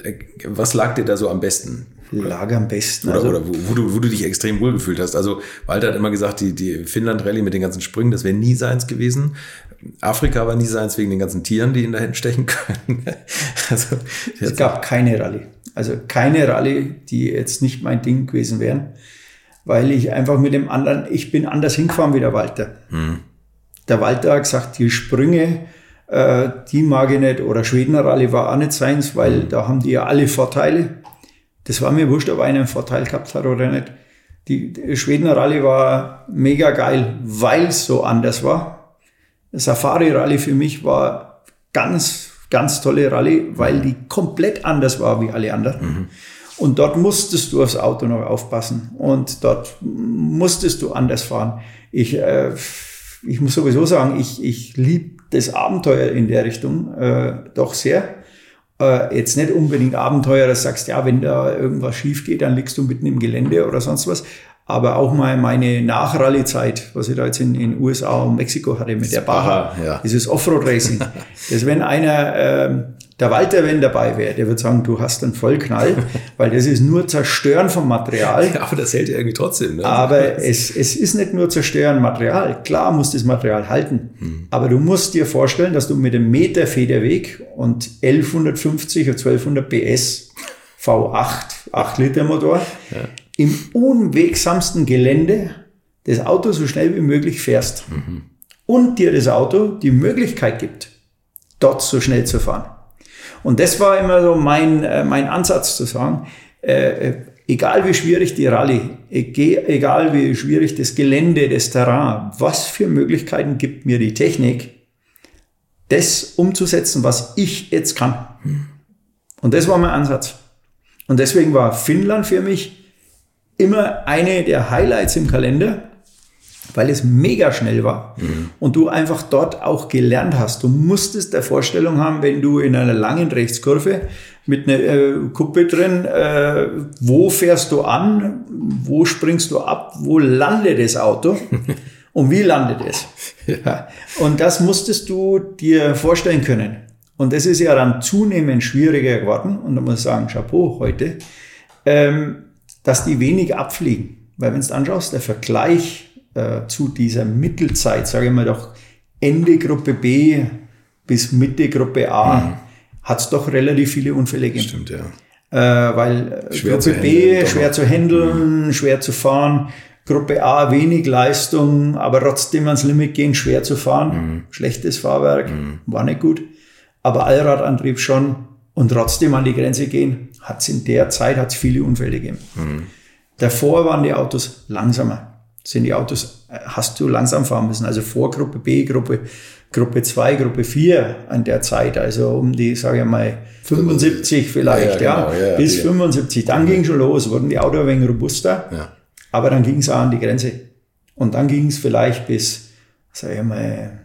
S4: was lag dir da so am besten?
S1: Lag am besten.
S4: Oder wo du dich extrem wohl gefühlt hast. Also Walter hat immer gesagt, die Finnland-Rallye mit den ganzen Sprüngen, das wäre nie seins gewesen. Afrika war nie seins wegen den ganzen Tieren, die ihn da hinten stechen können. Also,
S1: es gab keine Rallye. Also keine Rallye, die jetzt nicht mein Ding gewesen wären. Weil ich einfach ich bin anders hingefahren wie der Walter. Der Walter hat gesagt, die Sprünge, die mag ich nicht. Oder Schwedener Rallye war auch nicht seins, weil da haben die ja alle Vorteile. Das war mir wurscht, ob einer einen Vorteil gehabt hat oder nicht. Die Schwedener Rallye war mega geil, weil es so anders war. Safari Rallye für mich war ganz, ganz tolle Rallye, weil die komplett anders war wie alle anderen. Und dort musstest du aufs Auto noch aufpassen. Und dort musstest du anders fahren. Ich muss sowieso sagen, ich liebe das Abenteuer in der Richtung doch sehr. Jetzt nicht unbedingt Abenteuer, dass du sagst, ja, wenn da irgendwas schief geht, dann liegst du mitten im Gelände oder sonst was. Aber auch mal meine Nach-Rallye-Zeit, was ich da jetzt in USA und Mexiko hatte mit der Baja, dieses Offroad-Racing. Das, wenn einer, der Walter, wenn dabei wäre, der würde sagen, du hast einen Vollknall, weil das ist nur Zerstören vom Material.
S4: Ja, aber das hält ja irgendwie trotzdem. Ne?
S1: Aber es ist nicht nur Zerstören Material. Klar muss das Material halten. Aber du musst dir vorstellen, dass du mit einem Meter Federweg und 1150 oder 1200 PS V8, 8 Liter Motor, im unwegsamsten Gelände das Auto so schnell wie möglich fährst. Und dir das Auto die Möglichkeit gibt, dort so schnell zu fahren. Und das war immer so mein Ansatz zu sagen, egal wie schwierig die Rallye, egal wie schwierig das Gelände, das Terrain, was für Möglichkeiten gibt mir die Technik, das umzusetzen, was ich jetzt kann. Und das war mein Ansatz. Und deswegen war Finnland für mich immer eine der Highlights im Kalender, weil es mega schnell war und du einfach dort auch gelernt hast. Du musstest der Vorstellung haben, wenn du in einer langen Rechtskurve mit einer Kuppe drin, wo fährst du an, wo springst du ab, wo landet das Auto und wie landet es? Ja. Und das musstest du dir vorstellen können. Und das ist ja dann zunehmend schwieriger geworden. Und da muss ich sagen, Chapeau heute, dass die wenig abfliegen. Weil wenn du es anschaust, der Vergleich zu dieser Mittelzeit, sage ich mal doch Ende Gruppe B bis Mitte Gruppe A, hat es doch relativ viele Unfälle gegeben.
S4: Stimmt, ja.
S1: Weil Gruppe B schwer zu handeln, schwer zu fahren. Gruppe A wenig Leistung, aber trotzdem ans Limit gehen, schwer zu fahren. Schlechtes Fahrwerk, war nicht gut. Aber Allradantrieb schon und trotzdem an die Grenze gehen, hat es in der Zeit viele Unfälle gegeben. Davor waren die Autos langsamer. Hast du langsam fahren müssen. Also vor Gruppe B, Gruppe 2, Gruppe 4 an der Zeit, also um die, sage ich mal, 75 vielleicht, ja, genau, bis 75. Dann ging schon los, wurden die Autos ein wenig robuster, aber dann ging es auch an die Grenze. Und dann ging es vielleicht bis, sage ich mal,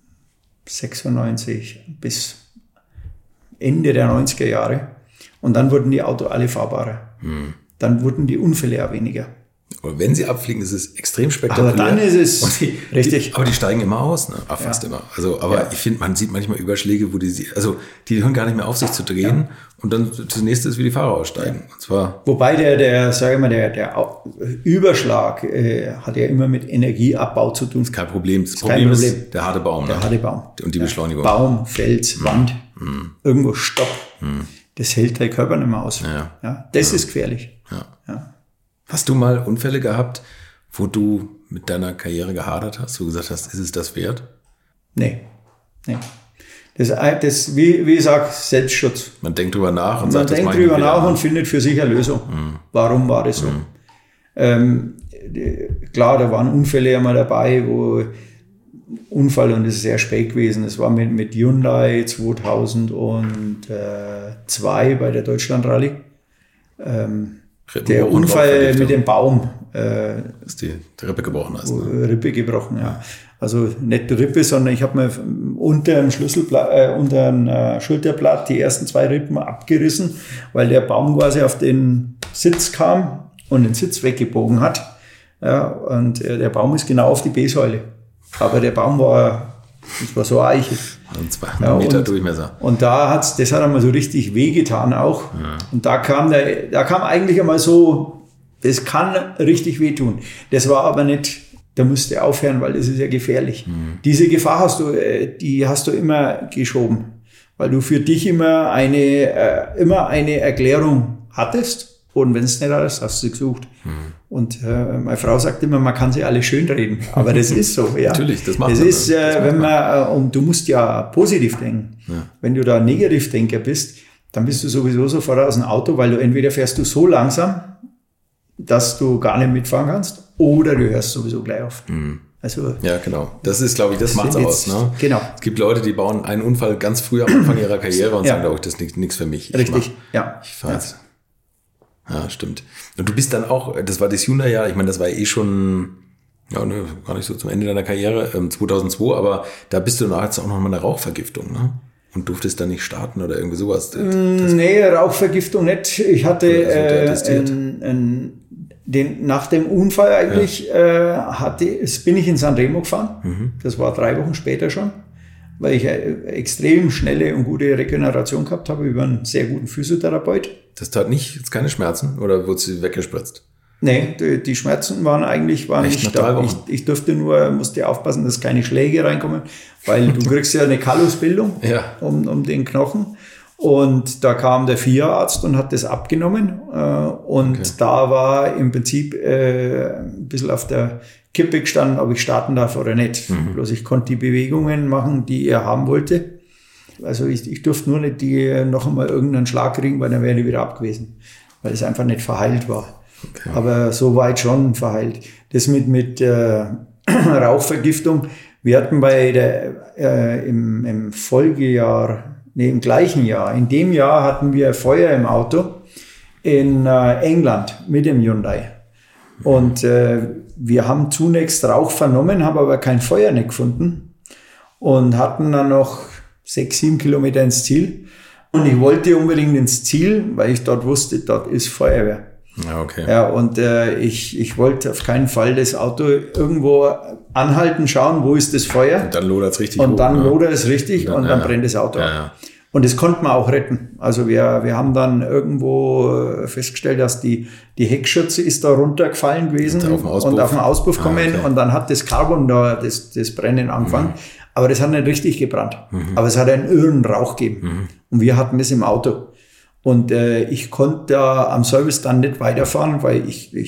S1: 96 bis Ende der 90er Jahre. Und dann wurden die Autos alle fahrbarer. Dann wurden die Unfälle auch weniger.
S4: Und wenn sie abfliegen, ist es extrem spektakulär.
S1: Aber dann ist es richtig.
S4: Aber die steigen immer aus, ne? Fast immer. Also, aber ich finde, man sieht manchmal Überschläge, wo die hören gar nicht mehr auf, sich zu drehen. Und dann das nächste ist, wie die Fahrer aussteigen. Und zwar
S1: wobei der Überschlag hat ja immer mit Energieabbau zu tun.
S4: Ist kein Problem. Das Problem ist der harte Baum.
S1: Der harte Baum.
S4: Und die Beschleunigung.
S1: Baum, Fels, Wand, irgendwo Stopp. Das hält der Körper nicht mehr aus. Ja, das ist gefährlich. Ja.
S4: Hast du mal Unfälle gehabt, wo du mit deiner Karriere gehadert hast, wo du gesagt hast, ist es das wert?
S1: Nee. Das wie ich sage, Selbstschutz.
S4: Man denkt drüber nach und
S1: sagt, man denkt drüber nach und findet für sich eine Lösung. Warum war das so? Klar, da waren Unfälle einmal dabei, wo Unfall, und das ist sehr spät gewesen. Das war mit Hyundai 2002 bei der Deutschland-Rallye. Der Unfall mit dem Baum.
S4: Dass die Rippe gebrochen hast.
S1: Ne? Rippe gebrochen, ja. Also nicht die Rippe, sondern ich habe mir unter dem Schulterblatt die ersten 2 Rippen abgerissen, weil der Baum quasi auf den Sitz kam und den Sitz weggebogen hat. Ja, und der Baum ist genau auf die B-Säule. Aber der Baum war so eichig.
S4: Und 2 Meter Durchmesser.
S1: Und das hat einmal so richtig wehgetan auch. Ja. Und da kam eigentlich einmal so, das kann richtig wehtun. Das war aber nicht, da musste aufhören, weil das ist ja gefährlich. Diese Gefahr hast du immer geschoben, weil du für dich immer eine Erklärung hattest. Und wenn es nicht alles, hast du gesucht. Und meine Frau sagt immer, man kann sie alle schön reden. Aber das ist so, ja.
S4: Natürlich, das macht
S1: man. Das ist, und du musst ja positiv denken. Ja. Wenn du da Negativdenker bist, dann bist du sowieso sofort aus dem Auto, weil du entweder fährst du so langsam, dass du gar nicht mitfahren kannst, oder du hörst sowieso gleich auf. Also,
S4: ja, genau. Das ist, glaube ich, das macht's aus. Ne?
S1: Genau.
S4: Es gibt Leute, die bauen einen Unfall ganz früh am Anfang ihrer Karriere und sagen, glaube ich, das ist nichts für mich.
S1: Richtig,
S4: ich fahre jetzt. Ja, stimmt. Und du bist dann auch, das war das Hyundai-Jahr, ich meine, das war schon, gar nicht so zum Ende deiner Karriere, 2002, aber da bist du jetzt auch noch mal eine Rauchvergiftung, ne? Und durftest dann nicht starten oder irgendwie sowas?
S1: Nee, Rauchvergiftung nicht. Ich hatte nach dem Unfall eigentlich, bin ich in Sanremo gefahren. Das war 3 Wochen später schon, weil ich eine extrem schnelle und gute Regeneration gehabt habe über einen sehr guten Physiotherapeut.
S4: Das tat jetzt keine Schmerzen oder wurde sie weggespritzt?
S1: Nee, die Schmerzen waren nicht da. Ich musste aufpassen, dass keine Schläge reinkommen, weil du kriegst ja eine Kallusbildung um den Knochen. Und da kam der FIA-Arzt und hat das abgenommen. Da war im Prinzip ein bisschen auf der Kippe gestanden, ob ich starten darf oder nicht. Bloß ich konnte die Bewegungen machen, die er haben wollte. Also ich durfte nur nicht noch einmal irgendeinen Schlag kriegen, weil dann wäre ich wieder ab gewesen, weil es einfach nicht verheilt war. Okay. Aber soweit schon verheilt. Das mit Rauchvergiftung. Wir hatten im Folgejahr, im gleichen Jahr, in dem Jahr hatten wir Feuer im Auto in England mit dem Hyundai. Und wir haben zunächst Rauch vernommen, haben aber kein Feuer nicht gefunden und hatten dann noch 6-7 Kilometer ins Ziel. Und ich wollte unbedingt ins Ziel, weil ich dort wusste, dort ist Feuerwehr.
S4: Ja, okay.
S1: Ja, und ich wollte auf keinen Fall das Auto irgendwo anhalten, schauen, wo ist das Feuer.
S4: Und dann lodert es richtig.
S1: Und dann lodert es richtig und dann brennt das Auto ab.
S4: Ja.
S1: Und das konnte man auch retten. Also wir haben dann irgendwo festgestellt, dass die Heckschürze ist da runtergefallen gewesen und auf den Auspuff gekommen. Okay. Und dann hat das Carbon da das Brennen angefangen. Aber das hat nicht richtig gebrannt. Aber es hat einen irren Rauch gegeben. Und wir hatten das im Auto. Und ich konnte da am Service dann nicht weiterfahren, weil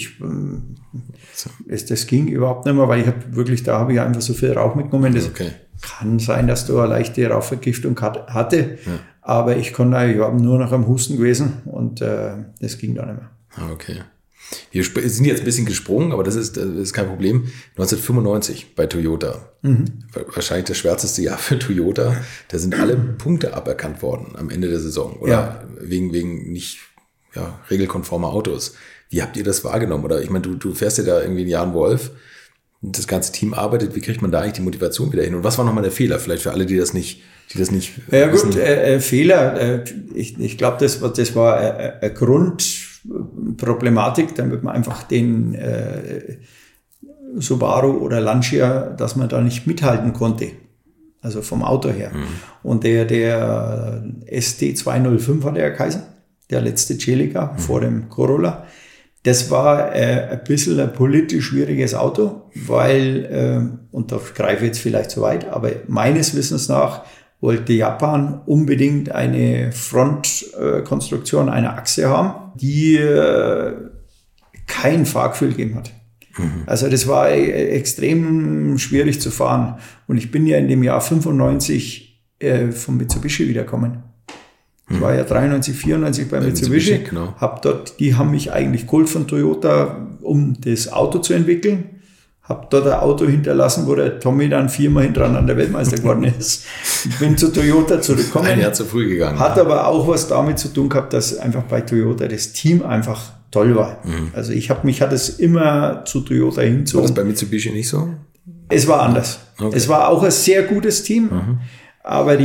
S1: das ging überhaupt nicht mehr, weil da habe ich einfach so viel Rauch mitgenommen. Das kann sein, dass du eine leichte Rauchvergiftung hatte. Ja. Aber ich war nur noch am Husten gewesen und das ging dann nicht mehr.
S4: Okay. Wir sind jetzt ein bisschen gesprungen, aber das ist kein Problem. 1995 bei Toyota. Wahrscheinlich das schwärzeste Jahr für Toyota. Da sind alle Punkte aberkannt worden am Ende der Saison. Oder wegen nicht regelkonformer Autos. Wie habt ihr das wahrgenommen? Oder ich meine, du fährst ja da irgendwie in Jan Wolf und das ganze Team arbeitet. Wie kriegt man da eigentlich die Motivation wieder hin? Und was war nochmal der Fehler? Vielleicht für alle, die das nicht
S1: ja gut, Fehler. Ich glaube, das war eine Grundproblematik, damit man einfach den Subaru oder Lancia, dass man da nicht mithalten konnte. Also vom Auto her. Und der ST205 hat er geheißen, der letzte Celica vor dem Corolla. Das war ein bisschen ein politisch schwieriges Auto, weil, und da greife ich jetzt vielleicht zu weit, aber meines Wissens nach wollte Japan unbedingt eine Frontkonstruktion, eine Achse haben, die kein Fahrgefühl gegeben hat. Also das war extrem schwierig zu fahren. Und ich bin ja in dem Jahr 95 von Mitsubishi wiedergekommen. Ich war ja 93, 94 bei Mitsubishi. Genau. Die haben mich eigentlich geholt von Toyota, um das Auto zu entwickeln. Hab dort ein Auto hinterlassen, wo der Tommy dann 4-mal hintereinander Weltmeister geworden ist. Ich bin zu Toyota zurückgekommen.
S4: Ein Jahr zu früh gegangen.
S1: Hat aber auch was damit zu tun gehabt, dass einfach bei Toyota das Team einfach toll war. Also mich hat es immer zu Toyota hingezogen.
S4: War das bei Mitsubishi nicht so?
S1: Es war anders. Okay. Es war auch ein sehr gutes Team. Aber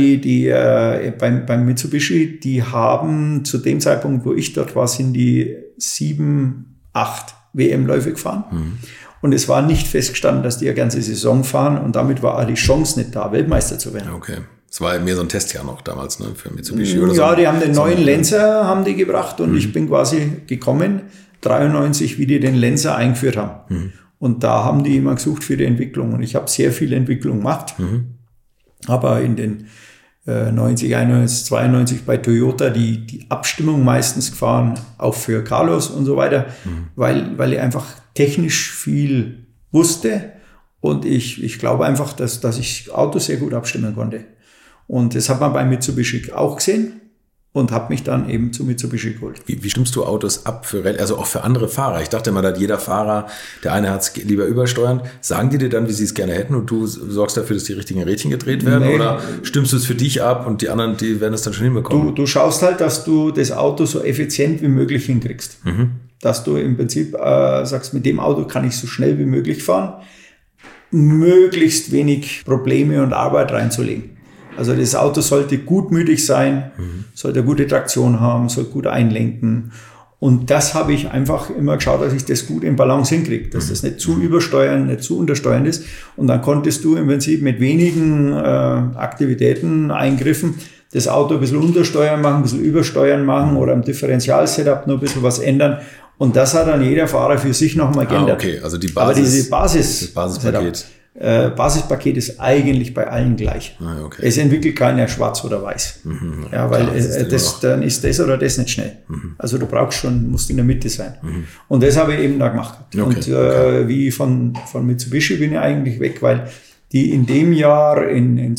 S1: beim Mitsubishi, die haben zu dem Zeitpunkt, wo ich dort war, sind die 7, 8 WM-Läufe gefahren. Und es war nicht festgestanden, dass die eine ganze Saison fahren. Und damit war auch die Chance nicht da, Weltmeister zu werden.
S4: Okay. Es war mehr so ein Testjahr noch damals, ne, für Mitsubishi oder so.
S1: Ja, die haben den neuen Lenzer haben die gebracht und ich bin quasi gekommen, 93, wie die den Lenzer eingeführt haben. Und da haben die immer gesucht für die Entwicklung. Und ich habe sehr viel Entwicklung gemacht. Aber in den 90, 91, 92 bei Toyota die Abstimmung meistens gefahren, auch für Carlos und so weiter, weil ich einfach technisch viel wusste und ich glaube einfach, dass ich Autos sehr gut abstimmen konnte. Und das hat man bei Mitsubishi auch gesehen und habe mich dann eben zu Mitsubishi geholt.
S4: Wie stimmst du Autos ab also auch für andere Fahrer? Ich dachte immer, da hat jeder Fahrer, der eine hat es lieber übersteuern. Sagen die dir dann, wie sie es gerne hätten und du sorgst dafür, dass die richtigen Rädchen gedreht werden? Nee. Oder stimmst du es für dich ab und die anderen, die werden es dann schon hinbekommen? Du schaust halt, dass du das Auto so effizient wie möglich hinkriegst. Dass du im Prinzip sagst, mit dem Auto kann ich so schnell wie möglich fahren, möglichst wenig Probleme und Arbeit reinzulegen. Also das Auto sollte gutmütig sein, sollte eine gute Traktion haben, soll gut einlenken. Und das habe ich einfach immer geschaut, dass ich das gut in Balance hinkriege, dass das nicht zu übersteuern, nicht zu untersteuern ist. Und dann konntest du im Prinzip mit wenigen Aktivitäten, Eingriffen, das Auto ein bisschen untersteuern machen, ein bisschen übersteuern machen oder am Differentialsetup noch ein bisschen was ändern. Und das hat dann jeder Fahrer für sich nochmal geändert. Okay, also die
S1: Aber diese
S4: Basispaket.
S1: Basispaket ist eigentlich bei allen gleich.
S4: Okay.
S1: Es entwickelt keiner schwarz oder weiß. Ja, weil dann ist das oder das nicht schnell. Also du musst in der Mitte sein. Und das habe ich eben da gemacht. Und wie von Mitsubishi bin ich eigentlich weg, weil die in dem Jahr, in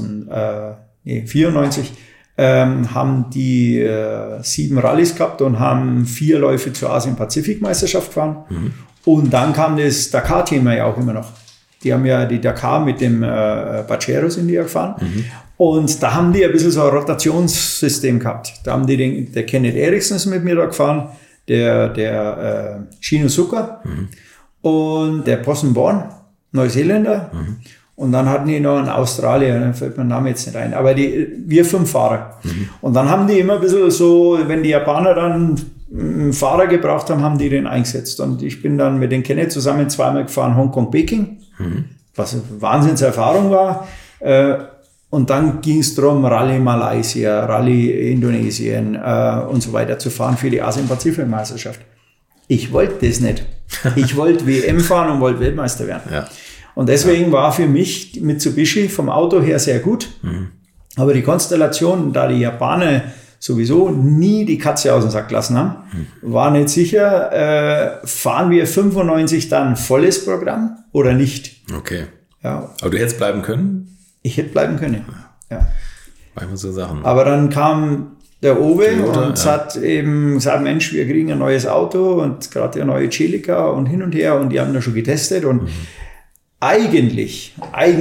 S1: 94, haben die 7 Rallyes gehabt und haben 4 Läufe zur Asien-Pazifik-Meisterschaft gefahren. Und dann kam das Dakar-Thema ja auch immer noch. Die haben ja die Dakar mit dem Pajero sind die ja gefahren. Und da haben die ein bisschen so ein Rotationssystem gehabt. Da haben die der Kenneth Eriksson ist mit mir da gefahren, der Shino Zucker und der Possen Born, Neuseeländer. Und dann hatten die noch einen Australier, da fällt mein Name jetzt nicht ein, aber wir 5 Fahrer. Und dann haben die immer ein bisschen so, wenn die Japaner dann einen Fahrer gebraucht haben, haben die den eingesetzt. Und ich bin dann mit den Kenneth zusammen 2-mal gefahren, Hongkong-Peking, was eine Wahnsinnserfahrung war. Und dann ging es darum, Rallye Malaysia, Rallye Indonesien und so weiter zu fahren für die Asien-Pazifik-Meisterschaft. Ich wollte das nicht. Ich wollte WM fahren und wollte Weltmeister werden. Ja. Und deswegen war für mich Mitsubishi vom Auto her sehr gut. Aber die Konstellation, da die Japaner sowieso nie die Katze aus dem Sack gelassen haben, war nicht sicher, fahren wir 95 dann volles Programm oder nicht.
S4: Okay.
S1: Ja.
S4: Aber du hättest bleiben können?
S1: Ich hätte bleiben können, ja.
S4: Manchmal so Sachen.
S1: Aber dann kam der Owe und hat eben gesagt, Mensch, wir kriegen ein neues Auto und gerade der neue Celica und hin und her und die haben da schon getestet und eigentlich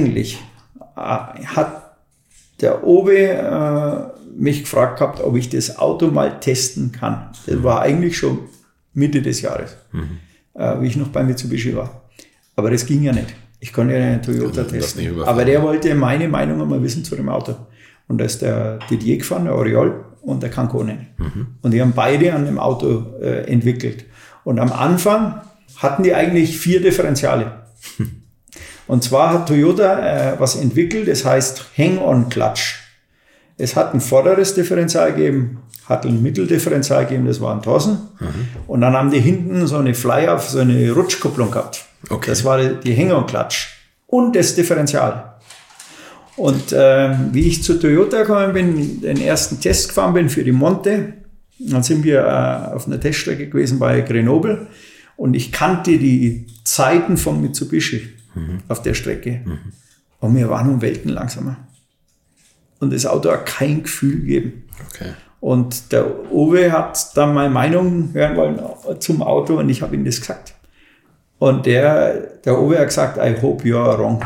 S1: hat der Owe mich gefragt gehabt, ob ich das Auto mal testen kann. Das war eigentlich schon Mitte des Jahres, wie ich noch bei Mitsubishi war. Aber das ging ja nicht. Ich konnte ja einen Toyota testen. Aber der wollte meine Meinung mal wissen zu dem Auto. Und da ist der Didier gefahren, der Oriol und der Canconen. Und die haben beide an dem Auto entwickelt. Und am Anfang hatten die eigentlich 4 Differentiale. Und zwar hat Toyota was entwickelt, das heißt Hang-on-Clutch. Es hat ein vorderes Differential gegeben, hat ein Mitteldifferential gegeben, das war ein Thorsen. Und dann haben die hinten so eine Fly-Off, so eine Rutschkupplung gehabt. Okay. Das war die Hang-on-Clutch und das Differential. Und wie ich zu Toyota gekommen bin, den ersten Test gefahren bin für die Monte, dann sind wir auf einer Teststrecke gewesen bei Grenoble und ich kannte die Zeiten von Mitsubishi auf der Strecke. Und wir waren um Welten langsamer. Und das Auto hat kein Gefühl gegeben. Okay. Und der Owe hat dann meine Meinung hören wollen zum Auto und ich habe ihm das gesagt. Und der Owe hat gesagt, I hope you are wrong.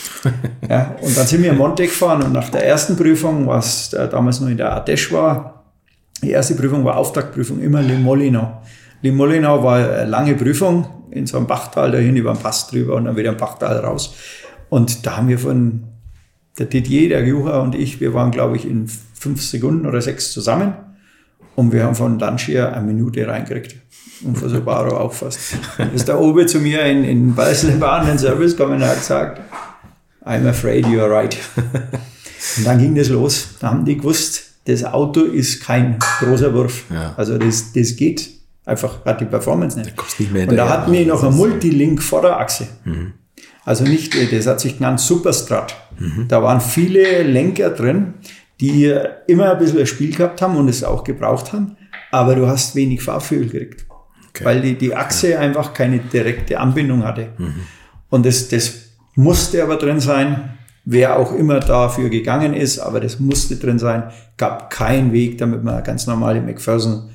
S1: Ja, und dann sind wir in Monte gefahren und nach der ersten Prüfung, was damals noch in der Ardèche war, die erste Prüfung war Auftaktprüfung, immer Le Molino. Le Molino war eine lange Prüfung in so einem Bachtal, dahin über den Pass drüber und dann wieder im Bachtal raus. Und da haben wir von der Didier, der Juha und ich, wir waren, glaube ich, in 5 Sekunden oder 6 zusammen. Und wir haben von Lancia 1 Minute reingekriegt. Und von Subaru auch fast. Dann ist der Obe zu mir in Weißenbahn in den Service gekommen und hat gesagt, I'm afraid you're right. Und dann ging das los. Da haben die gewusst, das Auto ist kein großer Wurf. Ja. Also das geht einfach, hat die Performance nicht. Und da hatten wir noch eine Multilink-Vorderachse. Also nicht, das hat sich genannt Superstrat. Da waren viele Lenker drin, die immer ein bisschen ein Spiel gehabt haben und es auch gebraucht haben, aber du hast wenig Fahrgefühl gekriegt, weil die Achse einfach keine direkte Anbindung hatte. Und das musste aber drin sein, wer auch immer dafür gegangen ist, aber das musste drin sein, gab keinen Weg, damit man ganz normale McPherson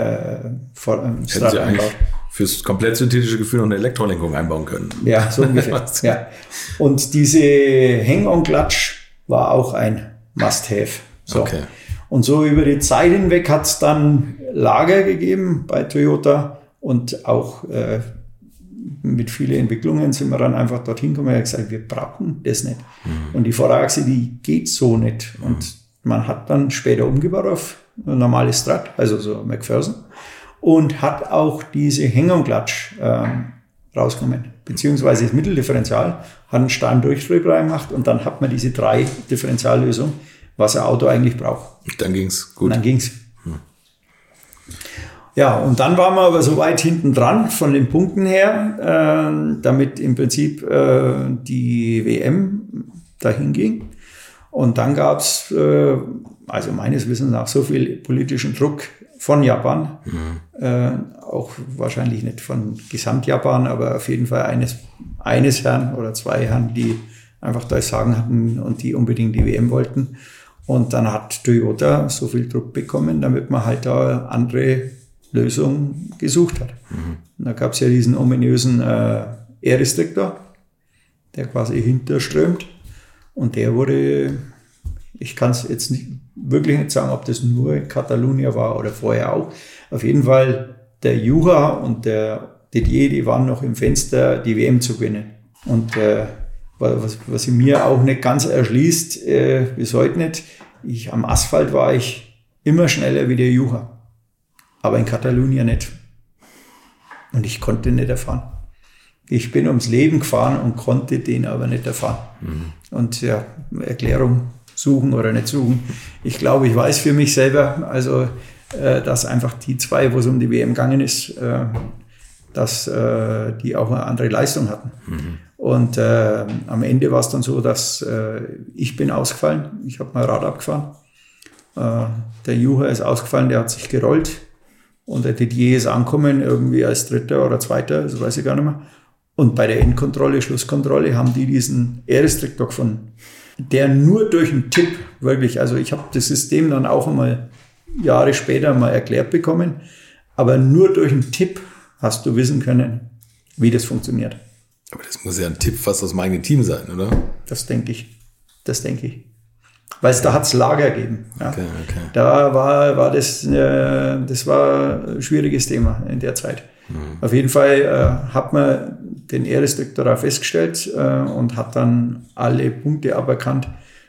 S1: Strat einbaut.
S4: Fürs komplett synthetische Gefühl noch eine Elektrolenkung einbauen können.
S1: Ja, so ungefähr. Ja. Und diese Hang-on-Clutch war auch ein Must-Have. So. Okay. Und so über die Zeit hinweg hat es dann Lager gegeben bei Toyota und auch mit vielen Entwicklungen sind wir dann einfach dorthin gekommen und haben gesagt, wir brauchen das nicht. Und die Vorderachse, die geht so nicht. Und man hat dann später umgebaut auf ein normales Strat, also so McPherson. Und hat auch diese Hang-on-Clutch rausgenommen, beziehungsweise das Mitteldifferential, hat einen starren Durchtrieb reingemacht und dann hat man diese 3 Differentiallösungen, was ein Auto eigentlich braucht.
S4: Dann ging's gut.
S1: Und dann ging's. Ja, und dann waren wir aber so weit hinten dran von den Punkten her, damit im Prinzip die WM dahin ging. Und dann gab's also meines Wissens nach so viel politischen Druck von Japan, auch wahrscheinlich nicht von Gesamt-Japan, aber auf jeden Fall eines Herrn oder 2 Herren, die einfach das Sagen hatten und die unbedingt die WM wollten. Und dann hat Toyota so viel Druck bekommen, damit man halt da andere Lösungen gesucht hat. Und da gab es ja diesen ominösen Air-Restrictor, der quasi hinterströmt. Und der wurde, ich kann es jetzt wirklich nicht sagen, ob das nur in Catalunya war oder vorher auch. Auf jeden Fall der Juha und der Didier, die waren noch im Fenster, die WM zu gewinnen. Und was sich mir auch nicht ganz erschließt, bis heute nicht, am Asphalt war ich immer schneller wie der Juha. Aber in Catalunya nicht. Und ich konnte nicht erfahren. Ich bin ums Leben gefahren und konnte den aber nicht erfahren. Und ja, Erklärung suchen oder nicht suchen. Ich glaube, ich weiß für mich selber, also dass einfach die zwei, wo es um die WM gegangen ist, dass die auch eine andere Leistung hatten. Und am Ende war es dann so, dass ich bin ausgefallen. Ich habe mein Rad abgefahren. Der Juha ist ausgefallen, der hat sich gerollt. Und der Didier ist angekommen, irgendwie als Dritter oder Zweiter, das weiß ich gar nicht mehr. Und bei der Endkontrolle, Schlusskontrolle, haben die diesen Ehrestrektor gefunden. Der nur durch einen Tipp, wirklich, also ich habe das System dann auch einmal Jahre später mal erklärt bekommen, aber nur durch einen Tipp hast du wissen können, wie das funktioniert.
S4: Aber das muss ja ein Tipp fast aus meinem eigenen Team sein, oder?
S1: Das denke ich. Weil da hat es Lager gegeben. Ja.
S4: Okay.
S1: Da war das war ein schwieriges Thema in der Zeit. Auf jeden Fall hat man den Ehrestrektor da festgestellt und hat dann alle Punkte aberkannt,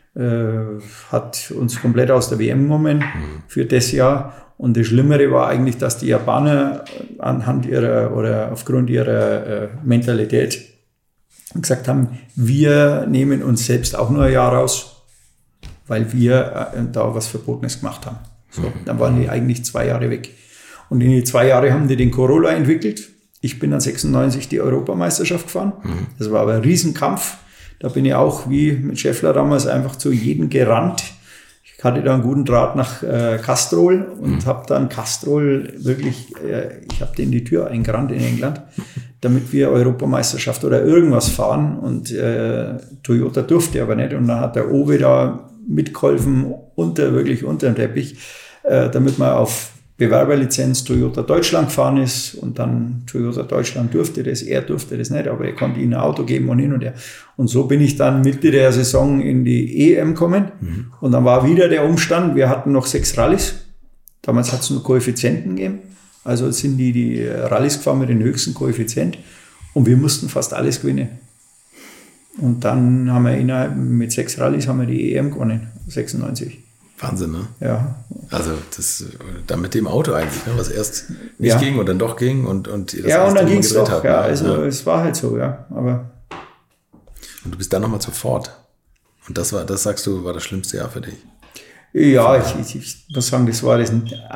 S1: hat uns komplett aus der WM genommen für das Jahr. Und das Schlimmere war eigentlich, dass die Japaner anhand ihrer oder aufgrund ihrer Mentalität gesagt haben, wir nehmen uns selbst auch nur ein Jahr raus, weil wir da was Verbotenes gemacht haben. So, dann waren die eigentlich 2 Jahre weg. Und in die 2 Jahre haben die den Corolla entwickelt. Ich bin dann 96 die Europameisterschaft gefahren. Das war aber ein Riesenkampf. Da bin ich auch wie mit Scheffler damals einfach zu jedem gerannt. Ich hatte da einen guten Draht nach Castrol und habe dann Castrol wirklich, ich habe denen die Tür eingerannt in England, damit wir Europameisterschaft oder irgendwas fahren. Und Toyota durfte aber nicht. Und dann hat der Owe da mitgeholfen, wirklich unter dem Teppich, damit man auf Bewerberlizenz Toyota Deutschland gefahren ist. Und dann Toyota Deutschland durfte das, er durfte das nicht, aber er konnte ihnen ein Auto geben und hin und her. Und so bin ich dann Mitte der Saison in die EM gekommen. Und dann war wieder der Umstand, wir hatten noch 6 Rallyes. Damals hat es nur Koeffizienten gegeben. Also sind die Rallyes gefahren mit dem höchsten Koeffizient. Und wir mussten fast alles gewinnen. Und dann haben wir mit 6 Rallyes haben wir die EM gewonnen, 96.
S4: Wahnsinn, ne?
S1: Ja.
S4: Also das dann mit dem Auto eigentlich, ne? Was erst nicht ging und dann doch ging und ihr das
S1: ja, und dann ging es doch.
S4: habt,
S1: ja,
S4: ne?
S1: also es war halt so, ja. Aber
S4: und du bist dann nochmal zu Ford. Und das sagst du, war das schlimmste Jahr für dich.
S1: Ja, ich muss sagen, das war das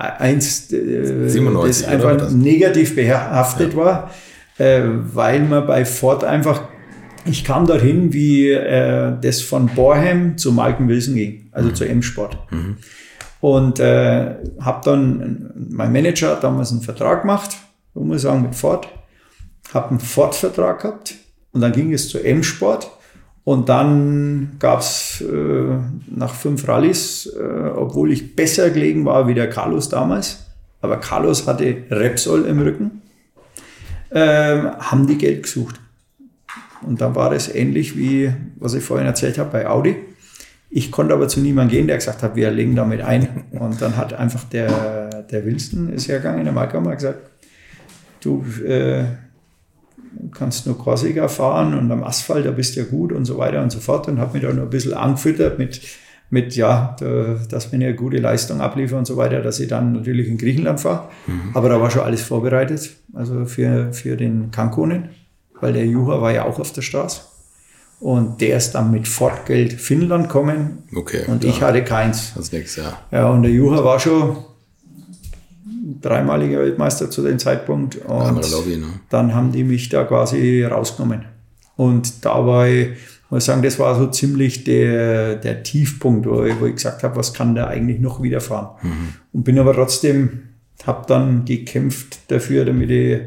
S4: 97,
S1: das einfach negativ behaftet war, weil man bei Ford einfach, ich kam dorthin, wie das von Borham zu Malcolm Wilson ging, also zu M-Sport. Und habe dann, mein Manager hat damals einen Vertrag gemacht, muss ich sagen, mit Ford, habe einen Ford-Vertrag gehabt und dann ging es zu M-Sport. Und dann gab es nach 5 Rallyes, obwohl ich besser gelegen war wie der Carlos damals, aber Carlos hatte Repsol im Rücken, haben die Geld gesucht. Und dann war das ähnlich wie, was ich vorhin erzählt habe, bei Audi. Ich konnte aber zu niemandem gehen, der gesagt hat, wir legen damit ein. Und dann hat einfach der Wilson ist hergegangen, der Malcolm hat gesagt, du kannst nur Corsica fahren und am Asphalt, da bist du ja gut und so weiter und so fort. Und hat mich da nur ein bisschen angefüttert mit ja, dass wir eine gute Leistung abliefern und so weiter, dass ich dann natürlich in Griechenland fahre. Aber da war schon alles vorbereitet, also für den Cancunen, weil der Juha war ja auch auf der Straße. Und der ist dann mit Ford-Geld Finnland gekommen.
S4: Okay.
S1: Und ich hatte keins.
S4: Das ist nichts, ja.
S1: Ja, und der Juha war schon 3-maliger Weltmeister zu dem Zeitpunkt. Und
S4: andere Lobby, ne?
S1: Dann haben die mich da quasi rausgenommen. Und da war ich, muss ich sagen, das war so ziemlich der Tiefpunkt, wo ich gesagt habe, was kann da eigentlich noch widerfahren. Und bin aber trotzdem, habe dann gekämpft dafür, damit ich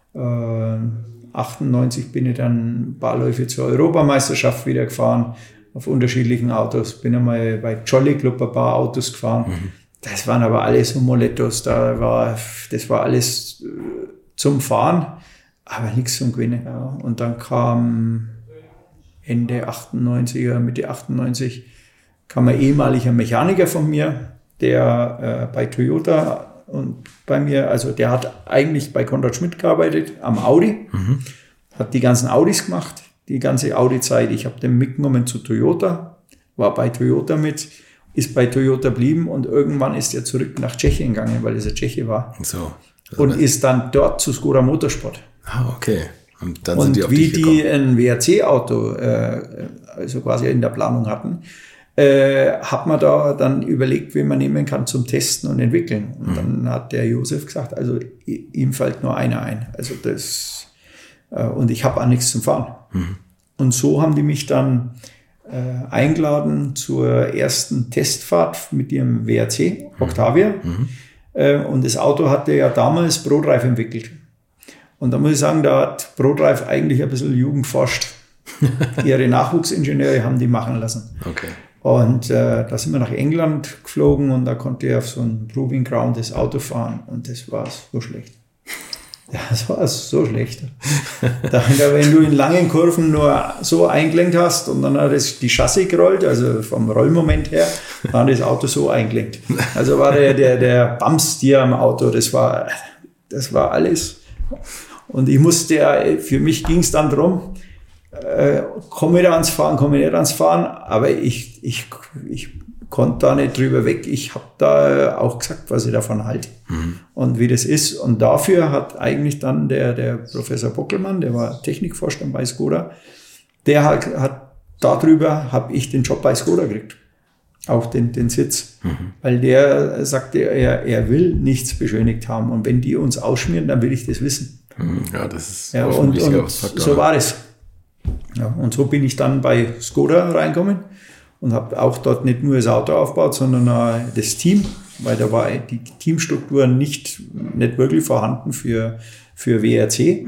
S1: 98 bin ich dann ein paar Läufe zur Europameisterschaft wieder gefahren, auf unterschiedlichen Autos. Bin einmal bei Jolly Club ein paar Autos gefahren. Das waren aber alles Molettos. Das war alles zum Fahren, aber nichts zum Gewinnen. Ja. Und dann kam Ende 98er, Mitte 98 kam ein ehemaliger Mechaniker von mir, der bei Toyota und bei mir, also der hat eigentlich bei Konrad Schmidt gearbeitet, am Audi, hat die ganzen Audis gemacht, die ganze Audi-Zeit. Ich habe den mitgenommen zu Toyota, war bei Toyota mit, ist bei Toyota geblieben und irgendwann ist er zurück nach Tschechien gegangen, weil er Tscheche war.
S4: So.
S1: Und ist dann dort zu Skoda Motorsport.
S4: Ah, okay. Und dann
S1: und
S4: sind die auf
S1: wie
S4: dich gekommen.
S1: die ein WRC-Auto also quasi in der Planung hatten, hat man da dann überlegt, wen man nehmen kann zum Testen und entwickeln. Und dann hat der Josef gesagt, also ihm fällt nur einer ein. Also das, und ich habe auch nichts zum Fahren. Und so haben die mich dann eingeladen zur ersten Testfahrt mit ihrem WRC, Octavia. Und das Auto hatte ja damals ProDrive entwickelt. Und da muss ich sagen, da hat ProDrive eigentlich ein bisschen Jugend forscht. Ihre Nachwuchsingenieure haben die machen lassen.
S4: Okay.
S1: Und da sind wir nach England geflogen und da konnte ich auf so einem Proving Ground das Auto fahren und das war so schlecht. Ja, das war so schlecht. Wenn du in langen Kurven nur so eingelenkt hast und dann hat es die Chassis gerollt, also vom Rollmoment her, dann hat das Auto so eingelenkt. Also war der Bumsteer am Auto, das war alles. Und ich musste, für mich ging es dann darum, komme ich da ans Fahren, komme ich nicht ans Fahren, aber ich konnte da nicht drüber weg. Ich habe da auch gesagt, was ich davon halte und wie das ist. Und dafür hat eigentlich dann der Professor Bockelmann, der war Technikvorstand bei Skoda, der hat darüber habe ich den Job bei Skoda gekriegt. Auch den Sitz. Weil der sagte, er will nichts beschönigt haben. Und wenn die uns ausschmieren, dann will ich das wissen.
S4: Ja, das ist
S1: ja,
S4: auch ein wichtiger
S1: und
S4: Faktor.
S1: So war es. Ja, und so bin ich dann bei Skoda reingekommen und habe auch dort nicht nur das Auto aufgebaut, sondern das Team, weil da war die Teamstruktur nicht wirklich vorhanden für WRC.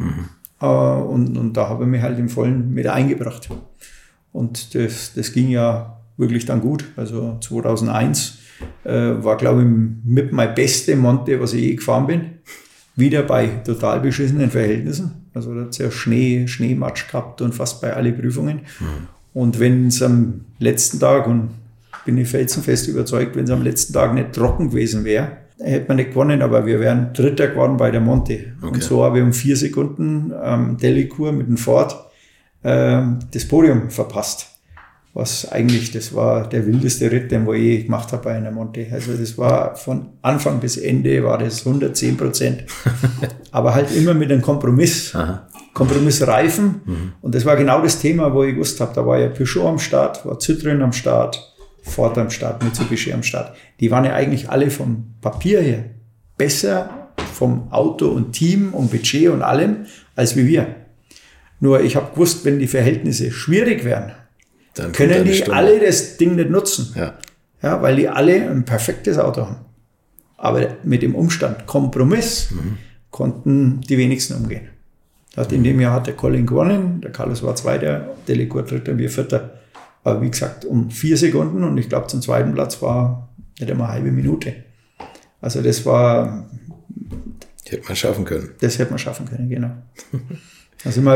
S1: Und da habe ich mich halt im Vollen mit eingebracht. Und das ging ja wirklich dann gut. Also 2001 war, glaube ich, mit mein beste Monte, was ich je gefahren bin. Wieder bei total beschissenen Verhältnissen. Also da hat es ja Schneematsch gehabt und fast bei alle Prüfungen. Und wenn es am letzten Tag, und bin ich felsenfest überzeugt, wenn es am letzten Tag nicht trocken gewesen wäre, hätte man nicht gewonnen, aber wir wären Dritter geworden bei der Monte. Okay. Und so habe ich um 4 Sekunden Delacour mit dem Ford das Podium verpasst. Was eigentlich, das war der wildeste Ritt, den ich je gemacht habe bei einer Monte. Also das war von Anfang bis Ende war das 110%. Aber halt immer mit einem Kompromiss. Aha. Kompromissreifen. Und das war genau das Thema, wo ich gewusst habe, da war ja Peugeot am Start, war Citroën am Start, Ford am Start, Mitsubishi am Start. Die waren ja eigentlich alle vom Papier her besser vom Auto und Team und Budget und allem, als wie wir. Nur ich habe gewusst, wenn die Verhältnisse schwierig werden, dann können die alle das Ding nicht nutzen. Ja, weil die alle ein perfektes Auto haben. Aber mit dem Umstand Kompromiss konnten die wenigsten umgehen. In dem Jahr hat der Colin gewonnen, der Carlos war Zweiter, Delacour Dritter, wir Vierter. Aber wie gesagt, um 4 Sekunden und ich glaube zum zweiten Platz war nicht einmal eine halbe Minute. Also das war...
S4: Hätte man schaffen können.
S1: Das hätte man schaffen können, genau. Also mal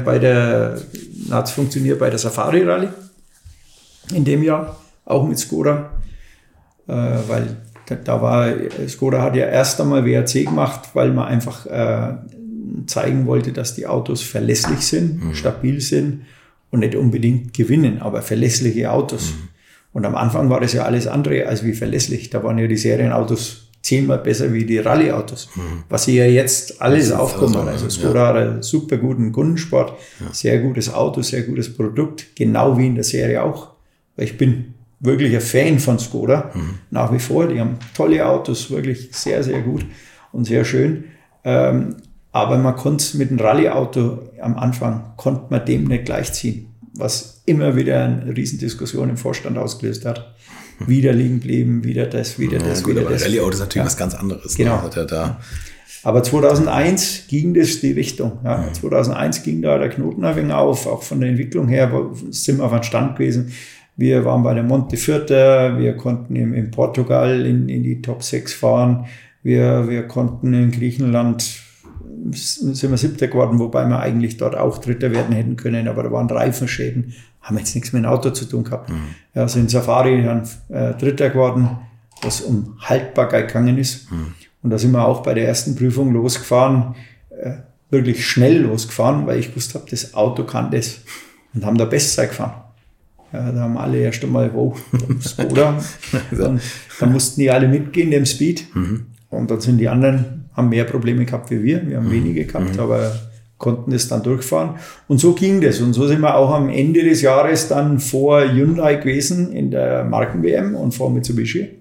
S1: hat es funktioniert bei der Safari Rallye in dem Jahr, auch mit Skoda, weil Skoda hat ja erst einmal WRC gemacht, weil man einfach zeigen wollte, dass die Autos verlässlich sind, stabil sind und nicht unbedingt gewinnen, aber verlässliche Autos. Und am Anfang war das ja alles andere als wie verlässlich. Da waren ja die Serienautos 10-mal besser wie die Rallye-Autos, was sie ja jetzt alles aufkommen. Also Skoda hat einen super guten Kundensport, sehr gutes Auto, sehr gutes Produkt, genau wie in der Serie auch. Weil ich bin wirklich ein Fan von Skoda, nach wie vor. Die haben tolle Autos, wirklich sehr, sehr gut und sehr schön. Aber man konnte es mit dem Rallye-Auto am Anfang, konnte man dem nicht gleichziehen, was immer wieder eine Riesendiskussion im Vorstand ausgelöst hat. Wieder liegen geblieben, wieder das.
S4: Aber Rallye-Auto ist natürlich was ganz anderes.
S1: Genau.
S4: Ne?
S1: Aber 2001 ging das die Richtung. Ja. 2001 ging da der Knoten ein wenig auf, auch von der Entwicklung her sind wir auf einem Stand gewesen. Wir waren bei der Monte Vierter, wir konnten in Portugal in die Top 6 fahren, wir konnten in Griechenland, sind wir 7. geworden, wobei wir eigentlich dort auch Dritter werden hätten können, aber da waren Reifenschäden haben jetzt nichts mit dem Auto zu tun gehabt. Ja, also in Safari dann Dritter geworden, was um Haltbarkeit gegangen ist. Und da sind wir auch bei der ersten Prüfung losgefahren, wirklich schnell losgefahren, weil ich gewusst habe, das Auto kann das. Und haben da Bestzeit gefahren. Ja, da haben alle erst einmal, Skoda. Und dann mussten die alle mitgehen, dem Speed. Und dann sind die anderen, haben mehr Probleme gehabt wie wir. Wir haben wenige gehabt, aber konnten das dann durchfahren. Und so ging das. Und so sind wir auch am Ende des Jahres dann vor Hyundai gewesen in der Marken-WM und vor Mitsubishi.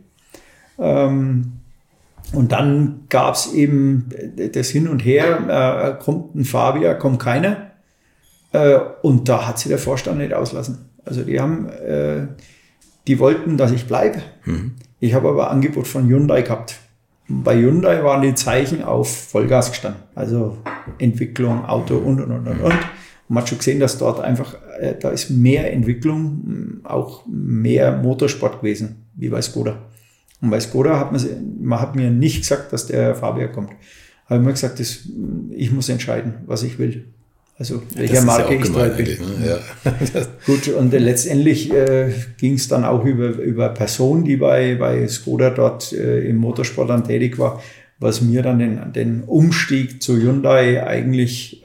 S1: Und dann gab es eben das Hin und Her, kommt ein Fabia, kommt keiner. Und da hat sich der Vorstand nicht auslassen. Also die wollten, dass ich bleibe. Ich habe aber ein Angebot von Hyundai gehabt. Bei Hyundai waren die Zeichen auf Vollgas gestanden. Also Entwicklung, Auto und. Und man hat schon gesehen, dass dort einfach, da ist mehr Entwicklung, auch mehr Motorsport gewesen, wie bei Skoda. Und bei Skoda man hat mir nicht gesagt, dass der Fabia kommt. Habe mir gesagt, ich muss entscheiden, was ich will. Also welcher Marke ich treu bin. Ne? Ja. Gut, und letztendlich ging es dann auch über Person, die bei Skoda dort im Motorsport dann tätig war, was mir dann den Umstieg zu Hyundai eigentlich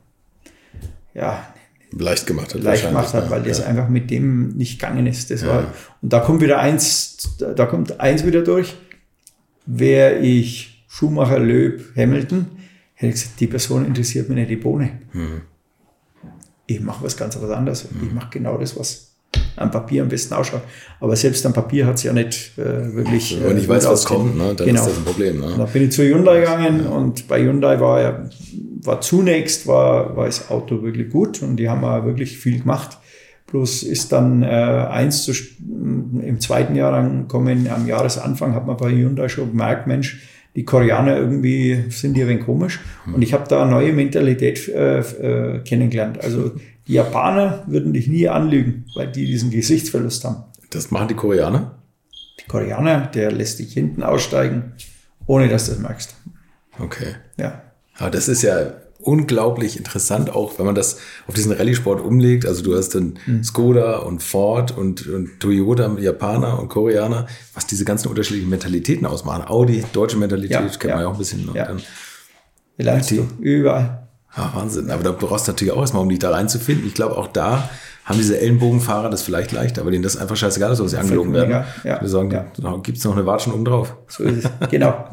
S4: leicht gemacht
S1: hat, weil das einfach mit dem nicht gegangen ist. Das war, und da kommt eins wieder durch. Wäre ich Schumacher, Loeb, Hamilton, hätte ich gesagt, die Person interessiert mich nicht die Bohne. Ich mache was ganz anderes. Ich mache genau das, was am Papier am besten ausschaut. Aber selbst am Papier hat es ja nicht wirklich.
S4: Wenn ich weiß, was kommt, ne? Dann ist das ein Problem. Ne?
S1: Da bin ich zu Hyundai gegangen und bei Hyundai war zunächst das Auto wirklich gut und die haben auch wirklich viel gemacht. Bloß ist dann im zweiten Jahr angekommen, am Jahresanfang hat man bei Hyundai schon gemerkt, Mensch, die Koreaner irgendwie sind ein wenig komisch. Und ich habe da eine neue Mentalität kennengelernt. Also die Japaner würden dich nie anlügen, weil die diesen Gesichtsverlust haben.
S4: Das machen die Koreaner?
S1: Die Koreaner, der lässt dich hinten aussteigen, ohne dass du das merkst.
S4: Okay.
S1: Ja.
S4: Aber das ist ja unglaublich interessant, auch wenn man das auf diesen Rallye-Sport umlegt. Also du hast dann Skoda und Ford und Toyota, Japaner und Koreaner, was diese ganzen unterschiedlichen Mentalitäten ausmachen. Audi, deutsche Mentalität, kennt man ja auch ein bisschen.
S1: Ja. Wie lernst du? Überall.
S4: Ja, Wahnsinn. Aber da brauchst du natürlich auch erstmal, um dich da reinzufinden. Ich glaube, auch da haben diese Ellenbogenfahrer das vielleicht leichter, aber denen das einfach scheißegal ist, ob sie angelogen werden.
S1: Ja.
S4: Wir sagen, gibt es noch eine Watschen oben drauf.
S1: So ist es, genau.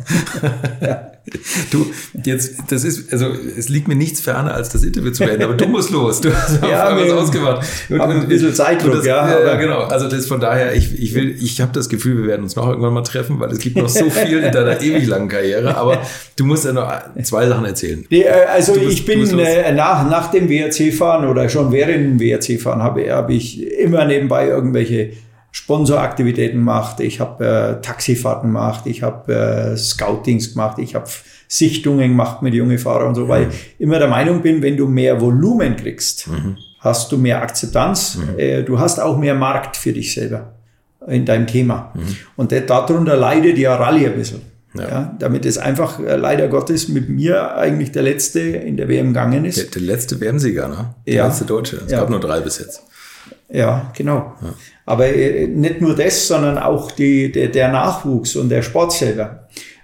S4: Du, jetzt, es liegt mir nichts ferner, als das Interview zu beenden, aber du musst los. Du hast was ausgemacht.
S1: Ein bisschen Zeitdruck,
S4: ja, genau. Also das von daher, ich habe das Gefühl, wir werden uns noch irgendwann mal treffen, weil es gibt noch so viel in deiner ewig langen Karriere, aber du musst ja noch 2 Sachen erzählen.
S1: Also ich bin nach dem WRC-Fahren oder schon während dem WRC-Fahren habe ich immer nebenbei irgendwelche Sponsoraktivitäten gemacht, ich habe Taxifahrten gemacht, ich habe Scoutings gemacht, ich habe Sichtungen gemacht mit jungen Fahrern und so, weil ich immer der Meinung bin, wenn du mehr Volumen kriegst, hast du mehr Akzeptanz, du hast auch mehr Markt für dich selber in deinem Thema. Und darunter leidet ja Rallye ein bisschen. Ja, damit es einfach leider Gottes mit mir eigentlich der Letzte in der WM gegangen ist.
S4: Der letzte WM-Sieger, ne? Der letzte Deutsche. Es gab nur 3 bis jetzt.
S1: Ja, genau. Ja. Aber nicht nur das, sondern auch der Nachwuchs und der Sport selber.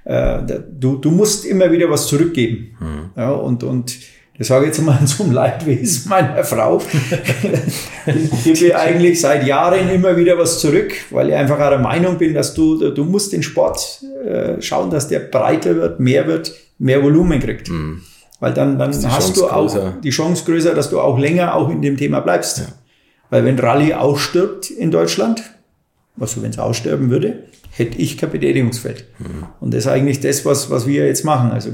S1: Du musst immer wieder was zurückgeben. Ja, und das sage ich jetzt mal zum Leidwesen meiner Frau. Ich gebe eigentlich seit Jahren immer wieder was zurück, weil ich einfach auch der Meinung bin, dass du musst den Sport schauen, dass der breiter wird, mehr Volumen kriegt. Weil dann hast du auch die Chance größer, dass du auch länger auch in dem Thema bleibst. Ja. Weil wenn Rallye ausstirbt in Deutschland, also wenn es aussterben würde, hätte ich kein Betätigungsfeld. Und das ist eigentlich das, was wir jetzt machen. Also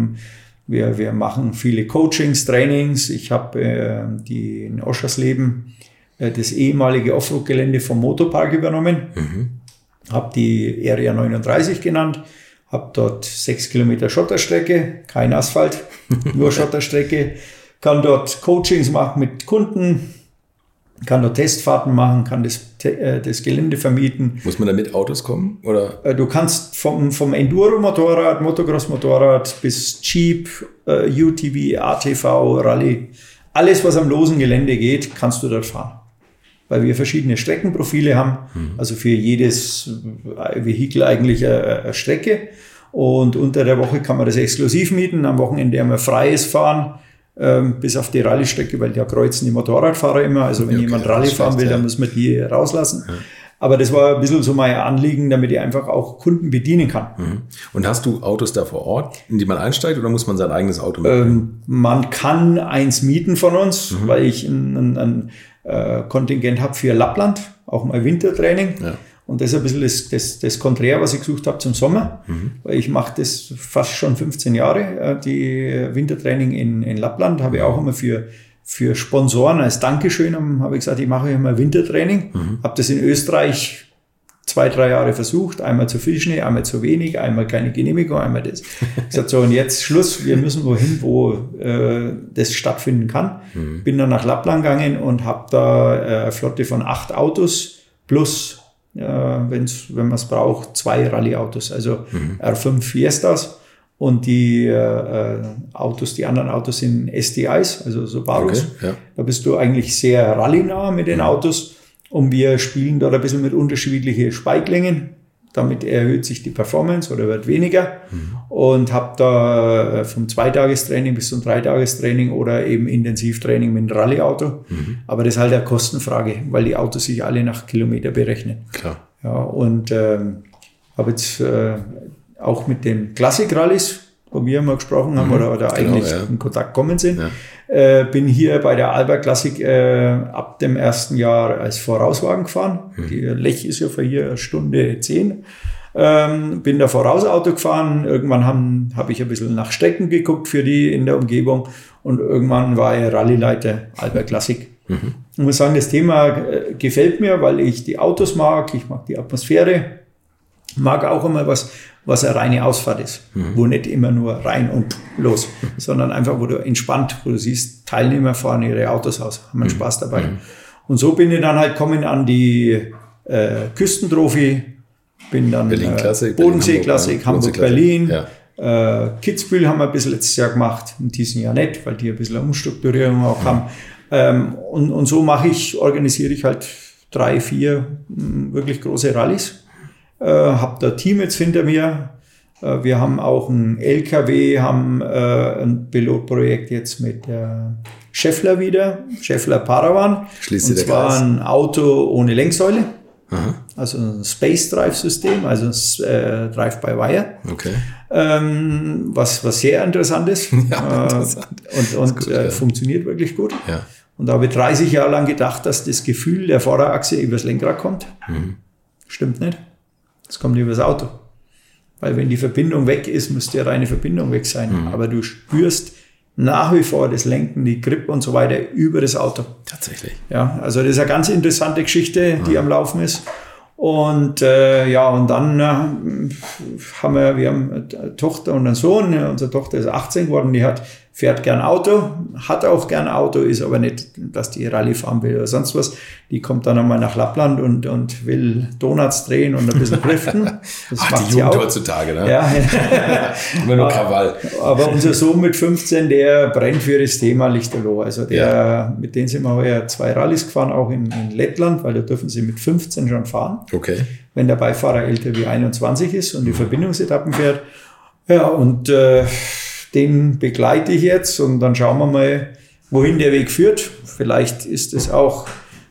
S1: wir machen viele Coachings, Trainings. Ich habe in Oschersleben das ehemalige Offroad-Gelände vom Motopark übernommen. Habe die Area 39 genannt. Habe dort 6 Kilometer Schotterstrecke, kein Asphalt, nur Schotterstrecke. Kann dort Coachings machen mit Kunden. Kann dort Testfahrten machen, kann das Gelände vermieten.
S4: Muss man da mit Autos kommen? Oder?
S1: Du kannst vom Enduro-Motorrad, Motocross-Motorrad bis Jeep, UTV, ATV, Rallye, alles was am losen Gelände geht, kannst du dort fahren. weil wir verschiedene Streckenprofile haben. Also für jedes Vehikel eigentlich eine Strecke. Und unter der Woche kann man das exklusiv mieten. Am Wochenende haben wir freies Fahren, bis auf die Rallye-Strecke, weil da kreuzen die Motorradfahrer immer. Also wenn jemand Rallye fahren will, dann muss man die rauslassen. Ja. Aber das war ein bisschen so mein Anliegen, damit ich einfach auch Kunden bedienen kann.
S4: Und hast du Autos da vor Ort, in die man einsteigt, oder muss man sein eigenes Auto mitnehmen?
S1: Man kann eins mieten von uns, weil ich ein Kontingent habe für Lappland, auch mal Wintertraining. Ja. Und das ist ein bisschen das Konträr, was ich gesucht habe zum Sommer. Weil ich mache das fast schon 15 Jahre, die Wintertraining in Lappland. Habe ich auch immer für Sponsoren als Dankeschön habe ich gesagt, ich mache immer Wintertraining. Habe das in Österreich 2-3 Jahre versucht. Einmal zu viel Schnee, einmal zu wenig, einmal keine Genehmigung, einmal das. Ich gesagt, so, und jetzt Schluss. Wir müssen wohin, wo das stattfinden kann. Bin dann nach Lappland gegangen und habe da eine Flotte von 8 Autos plus, wenn man es braucht, 2 Rallye-Autos. Also R5 Fiestas. Und die anderen Autos sind STIs, also Subarus. Okay, ja. Da bist du eigentlich sehr rallye-nah mit den Autos. Und wir spielen dort ein bisschen mit unterschiedlichen Speiklängen. Damit erhöht sich die Performance oder wird weniger. Und habe da vom 2-Tagestraining bis zum 3-Tagestraining oder eben Intensivtraining mit dem Rallye-Auto. Aber das ist halt eine Kostenfrage, weil die Autos sich alle nach Kilometer berechnen. Klar. Ja, und habe jetzt auch mit den Classic-Rallyes, wo wir mal gesprochen haben oder eigentlich in Kontakt gekommen sind. Ja. Bin hier bei der Alba Classic ab dem ersten Jahr als Vorauswagen gefahren. Die Lech ist ja von hier 1:10. Bin da Vorausauto gefahren. Irgendwann habe ich ein bisschen nach Strecken geguckt für die in der Umgebung. Und irgendwann war ich Rallyeleiter Alba Classic. Ich muss sagen, das Thema gefällt mir, weil ich die Autos mag. Ich mag die Atmosphäre. Mag auch immer was eine reine Ausfahrt ist, wo nicht immer nur rein und los, sondern einfach, wo du entspannt, wo du siehst, Teilnehmer fahren ihre Autos aus, haben einen Spaß dabei. Und so bin ich dann halt gekommen an die Küstentrophy, bin dann Bodensee-Klassik, Hamburg-Berlin, Kitzbühel haben wir ein bisschen letztes Jahr gemacht, in diesem Jahr nicht, weil die ein bisschen Umstrukturierung auch haben. Und so organisiere ich halt 3-4 wirklich große Rallyes. Habe da Team jetzt hinter mir. Wir haben auch ein LKW, haben ein Pilotprojekt jetzt mit Schaeffler wieder, Schaeffler Paravan. Und zwar ein Auto ohne Lenksäule. Also ein Space Drive System, also ein Drive-by-Wire. Okay. Was sehr interessant ist. Ja, interessant. Und gut, funktioniert wirklich gut. Ja. Und da habe ich 30 Jahre lang gedacht, dass das Gefühl der Vorderachse übers Lenkrad kommt. Stimmt nicht. Es kommt über das Auto. Weil wenn die Verbindung weg ist, muss die reine Verbindung weg sein. Aber du spürst nach wie vor das Lenken, die Grip und so weiter über das Auto. Tatsächlich. Ja, also das ist eine ganz interessante Geschichte, die am Laufen ist. Und und dann haben wir eine Tochter und einen Sohn. Unsere Tochter ist 18 geworden, die fährt gern Auto, hat auch gern Auto, ist aber nicht, dass die Rallye fahren will oder sonst was. Die kommt dann einmal nach Lappland und will Donuts drehen und ein bisschen driften. Das macht
S4: die Jugend heutzutage, ne?
S1: Ja.
S4: Immer nur Krawall.
S1: Aber unser Sohn mit 15, der brennt für das Thema Lichterloh. Also mit denen sind wir heuer 2 Rallyes gefahren, auch in Lettland, weil da dürfen sie mit 15 schon fahren. Okay. Wenn der Beifahrer älter wie 21 ist und die Verbindungsetappen fährt. Ja, und den begleite ich jetzt und dann schauen wir mal, wohin der Weg führt. Vielleicht ist es auch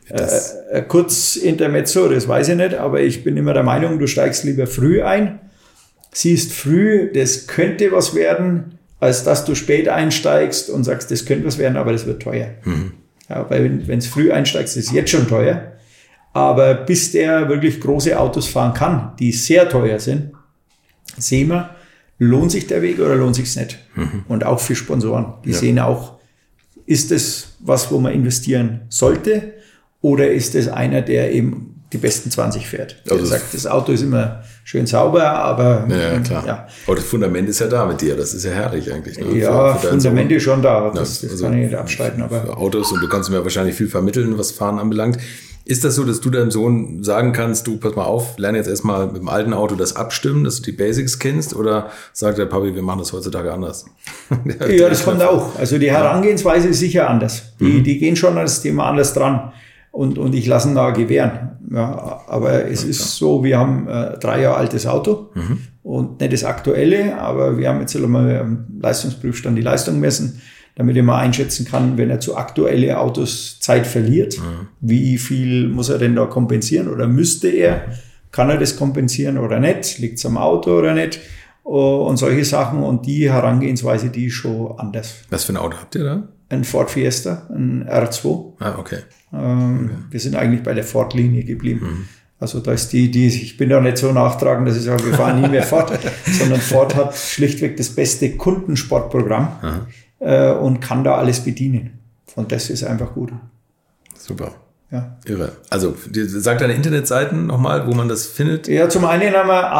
S1: kurz Intermezzo, das weiß ich nicht, aber ich bin immer der Meinung, du steigst lieber früh ein, siehst früh, das könnte was werden, als dass du spät einsteigst und sagst, das könnte was werden, aber das wird teuer. Ja, weil wenn es früh einsteigst, ist es jetzt schon teuer. Aber bis der wirklich große Autos fahren kann, die sehr teuer sind, sehen wir, lohnt sich der Weg oder lohnt sich's nicht? Und auch für Sponsoren. Die sehen auch, ist es was, wo man investieren sollte? Oder ist es einer, der eben die besten 20 fährt? Der sagt, das Auto ist immer schön sauber, aber...
S4: Ja, klar. Ja. Aber das Fundament ist ja da mit dir. Das ist ja herrlich eigentlich. Ne?
S1: Ja, Fundament ist schon da. Das kann ich nicht abstreiten. Aber
S4: für Autos, und du kannst mir wahrscheinlich viel vermitteln, was Fahren anbelangt. Ist das so, dass du deinem Sohn sagen kannst, du, pass mal auf, lerne jetzt erstmal mit dem alten Auto das abstimmen, dass du die Basics kennst? Oder sagt der Papi, wir machen das heutzutage anders?
S1: Ja, das kommt auch. Also die Herangehensweise ist sicher anders. Die gehen schon an das Thema anders dran. und ich lasse ihn da gewähren. Ja, aber es ist so, wir haben 3 Jahre altes Auto und nicht das aktuelle, aber wir haben jetzt mal am Leistungsprüfstand die Leistung messen, damit ich mal einschätzen kann, wenn er zu aktuelle Autos Zeit verliert, wie viel muss er denn da kompensieren oder müsste er? Kann er das kompensieren oder nicht? Liegt es am Auto oder nicht? Und solche Sachen und die Herangehensweise, die ist schon anders.
S4: Was für ein Auto habt ihr da?
S1: Ein Ford Fiesta, ein R2.
S4: Ah, okay.
S1: Wir sind eigentlich bei der Ford-Linie geblieben. Also da ist ich bin da nicht so nachtragend, dass ich sage, wir fahren nie mehr Ford, sondern Ford hat schlichtweg das beste Kundensportprogramm und kann da alles bedienen. Und das ist einfach gut.
S4: Super.
S1: Ja.
S4: Irre. Also, sag deine Internetseiten nochmal, wo man das findet.
S1: Ja, zum einen haben wir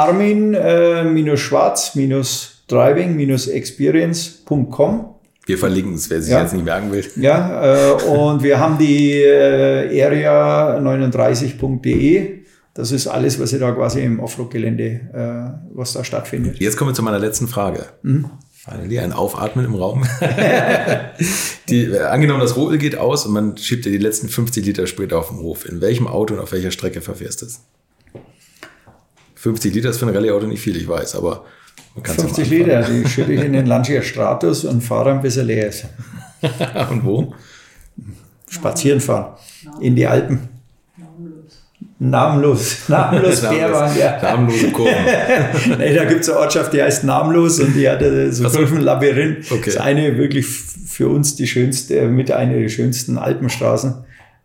S1: armin-schwarz-driving-experience.com.
S4: Wir verlinken es, wer sich jetzt nicht merken will.
S1: Ja, und wir haben die area39.de. Das ist alles, was ihr da quasi im Offroad-Gelände, was da stattfindet.
S4: Jetzt kommen wir zu meiner letzten Frage. Finally, ein Aufatmen im Raum. Angenommen, das Rohöl geht aus und man schiebt dir die letzten 50 Liter Sprit auf den Hof. In welchem Auto und auf welcher Strecke verfährst du es? 50 Liter ist für ein Rallye-Auto nicht viel, ich weiß, aber man kann es
S1: 50 Liter, die schütte ich in den Lancia Stratos und fahre, bis er leer ist.
S4: Und wo?
S1: Spazieren fahren. In die Alpen. Namenlos Bärwang, ja.
S4: Namenlose Kurven.
S1: Nee, da gibt es eine Ortschaft, die heißt Namenlos und die hat so ein Labyrinth.
S4: Okay.
S1: Das ist eine wirklich für uns die schönste, mit einer der schönsten Alpenstraßen.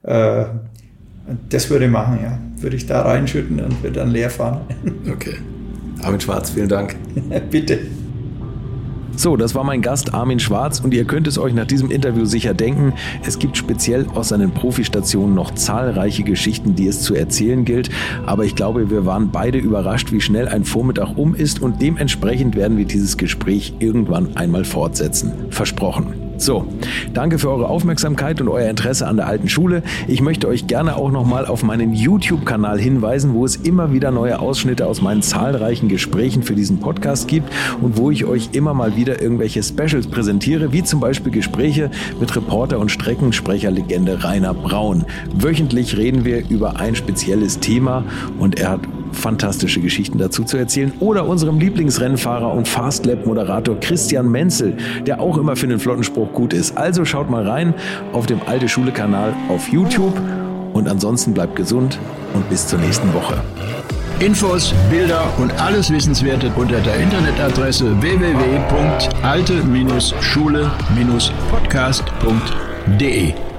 S1: Das würde ich machen, ja. Würde ich da reinschütten und würde dann leer fahren.
S4: Okay. Armin Schwarz, vielen Dank.
S1: Bitte.
S3: So, das war mein Gast Armin Schwarz und ihr könnt es euch nach diesem Interview sicher denken, es gibt speziell aus seinen Profistationen noch zahlreiche Geschichten, die es zu erzählen gilt, aber ich glaube, wir waren beide überrascht, wie schnell ein Vormittag um ist und dementsprechend werden wir dieses Gespräch irgendwann einmal fortsetzen. Versprochen. So, danke für eure Aufmerksamkeit und euer Interesse an der alten Schule. Ich möchte euch gerne auch nochmal auf meinen YouTube-Kanal hinweisen, wo es immer wieder neue Ausschnitte aus meinen zahlreichen Gesprächen für diesen Podcast gibt und wo ich euch immer mal wieder irgendwelche Specials präsentiere, wie zum Beispiel Gespräche mit Reporter und Streckensprecherlegende Rainer Braun. Wöchentlich reden wir über ein spezielles Thema und er hat fantastische Geschichten dazu zu erzählen. Oder unserem Lieblingsrennfahrer und Fastlab-Moderator Christian Menzel, der auch immer für den Flottenspruch gut ist. Also schaut mal rein auf dem Alte-Schule-Kanal auf YouTube und ansonsten bleibt gesund und bis zur nächsten Woche.
S2: Infos, Bilder und alles Wissenswerte unter der Internetadresse www.alte-schule-podcast.de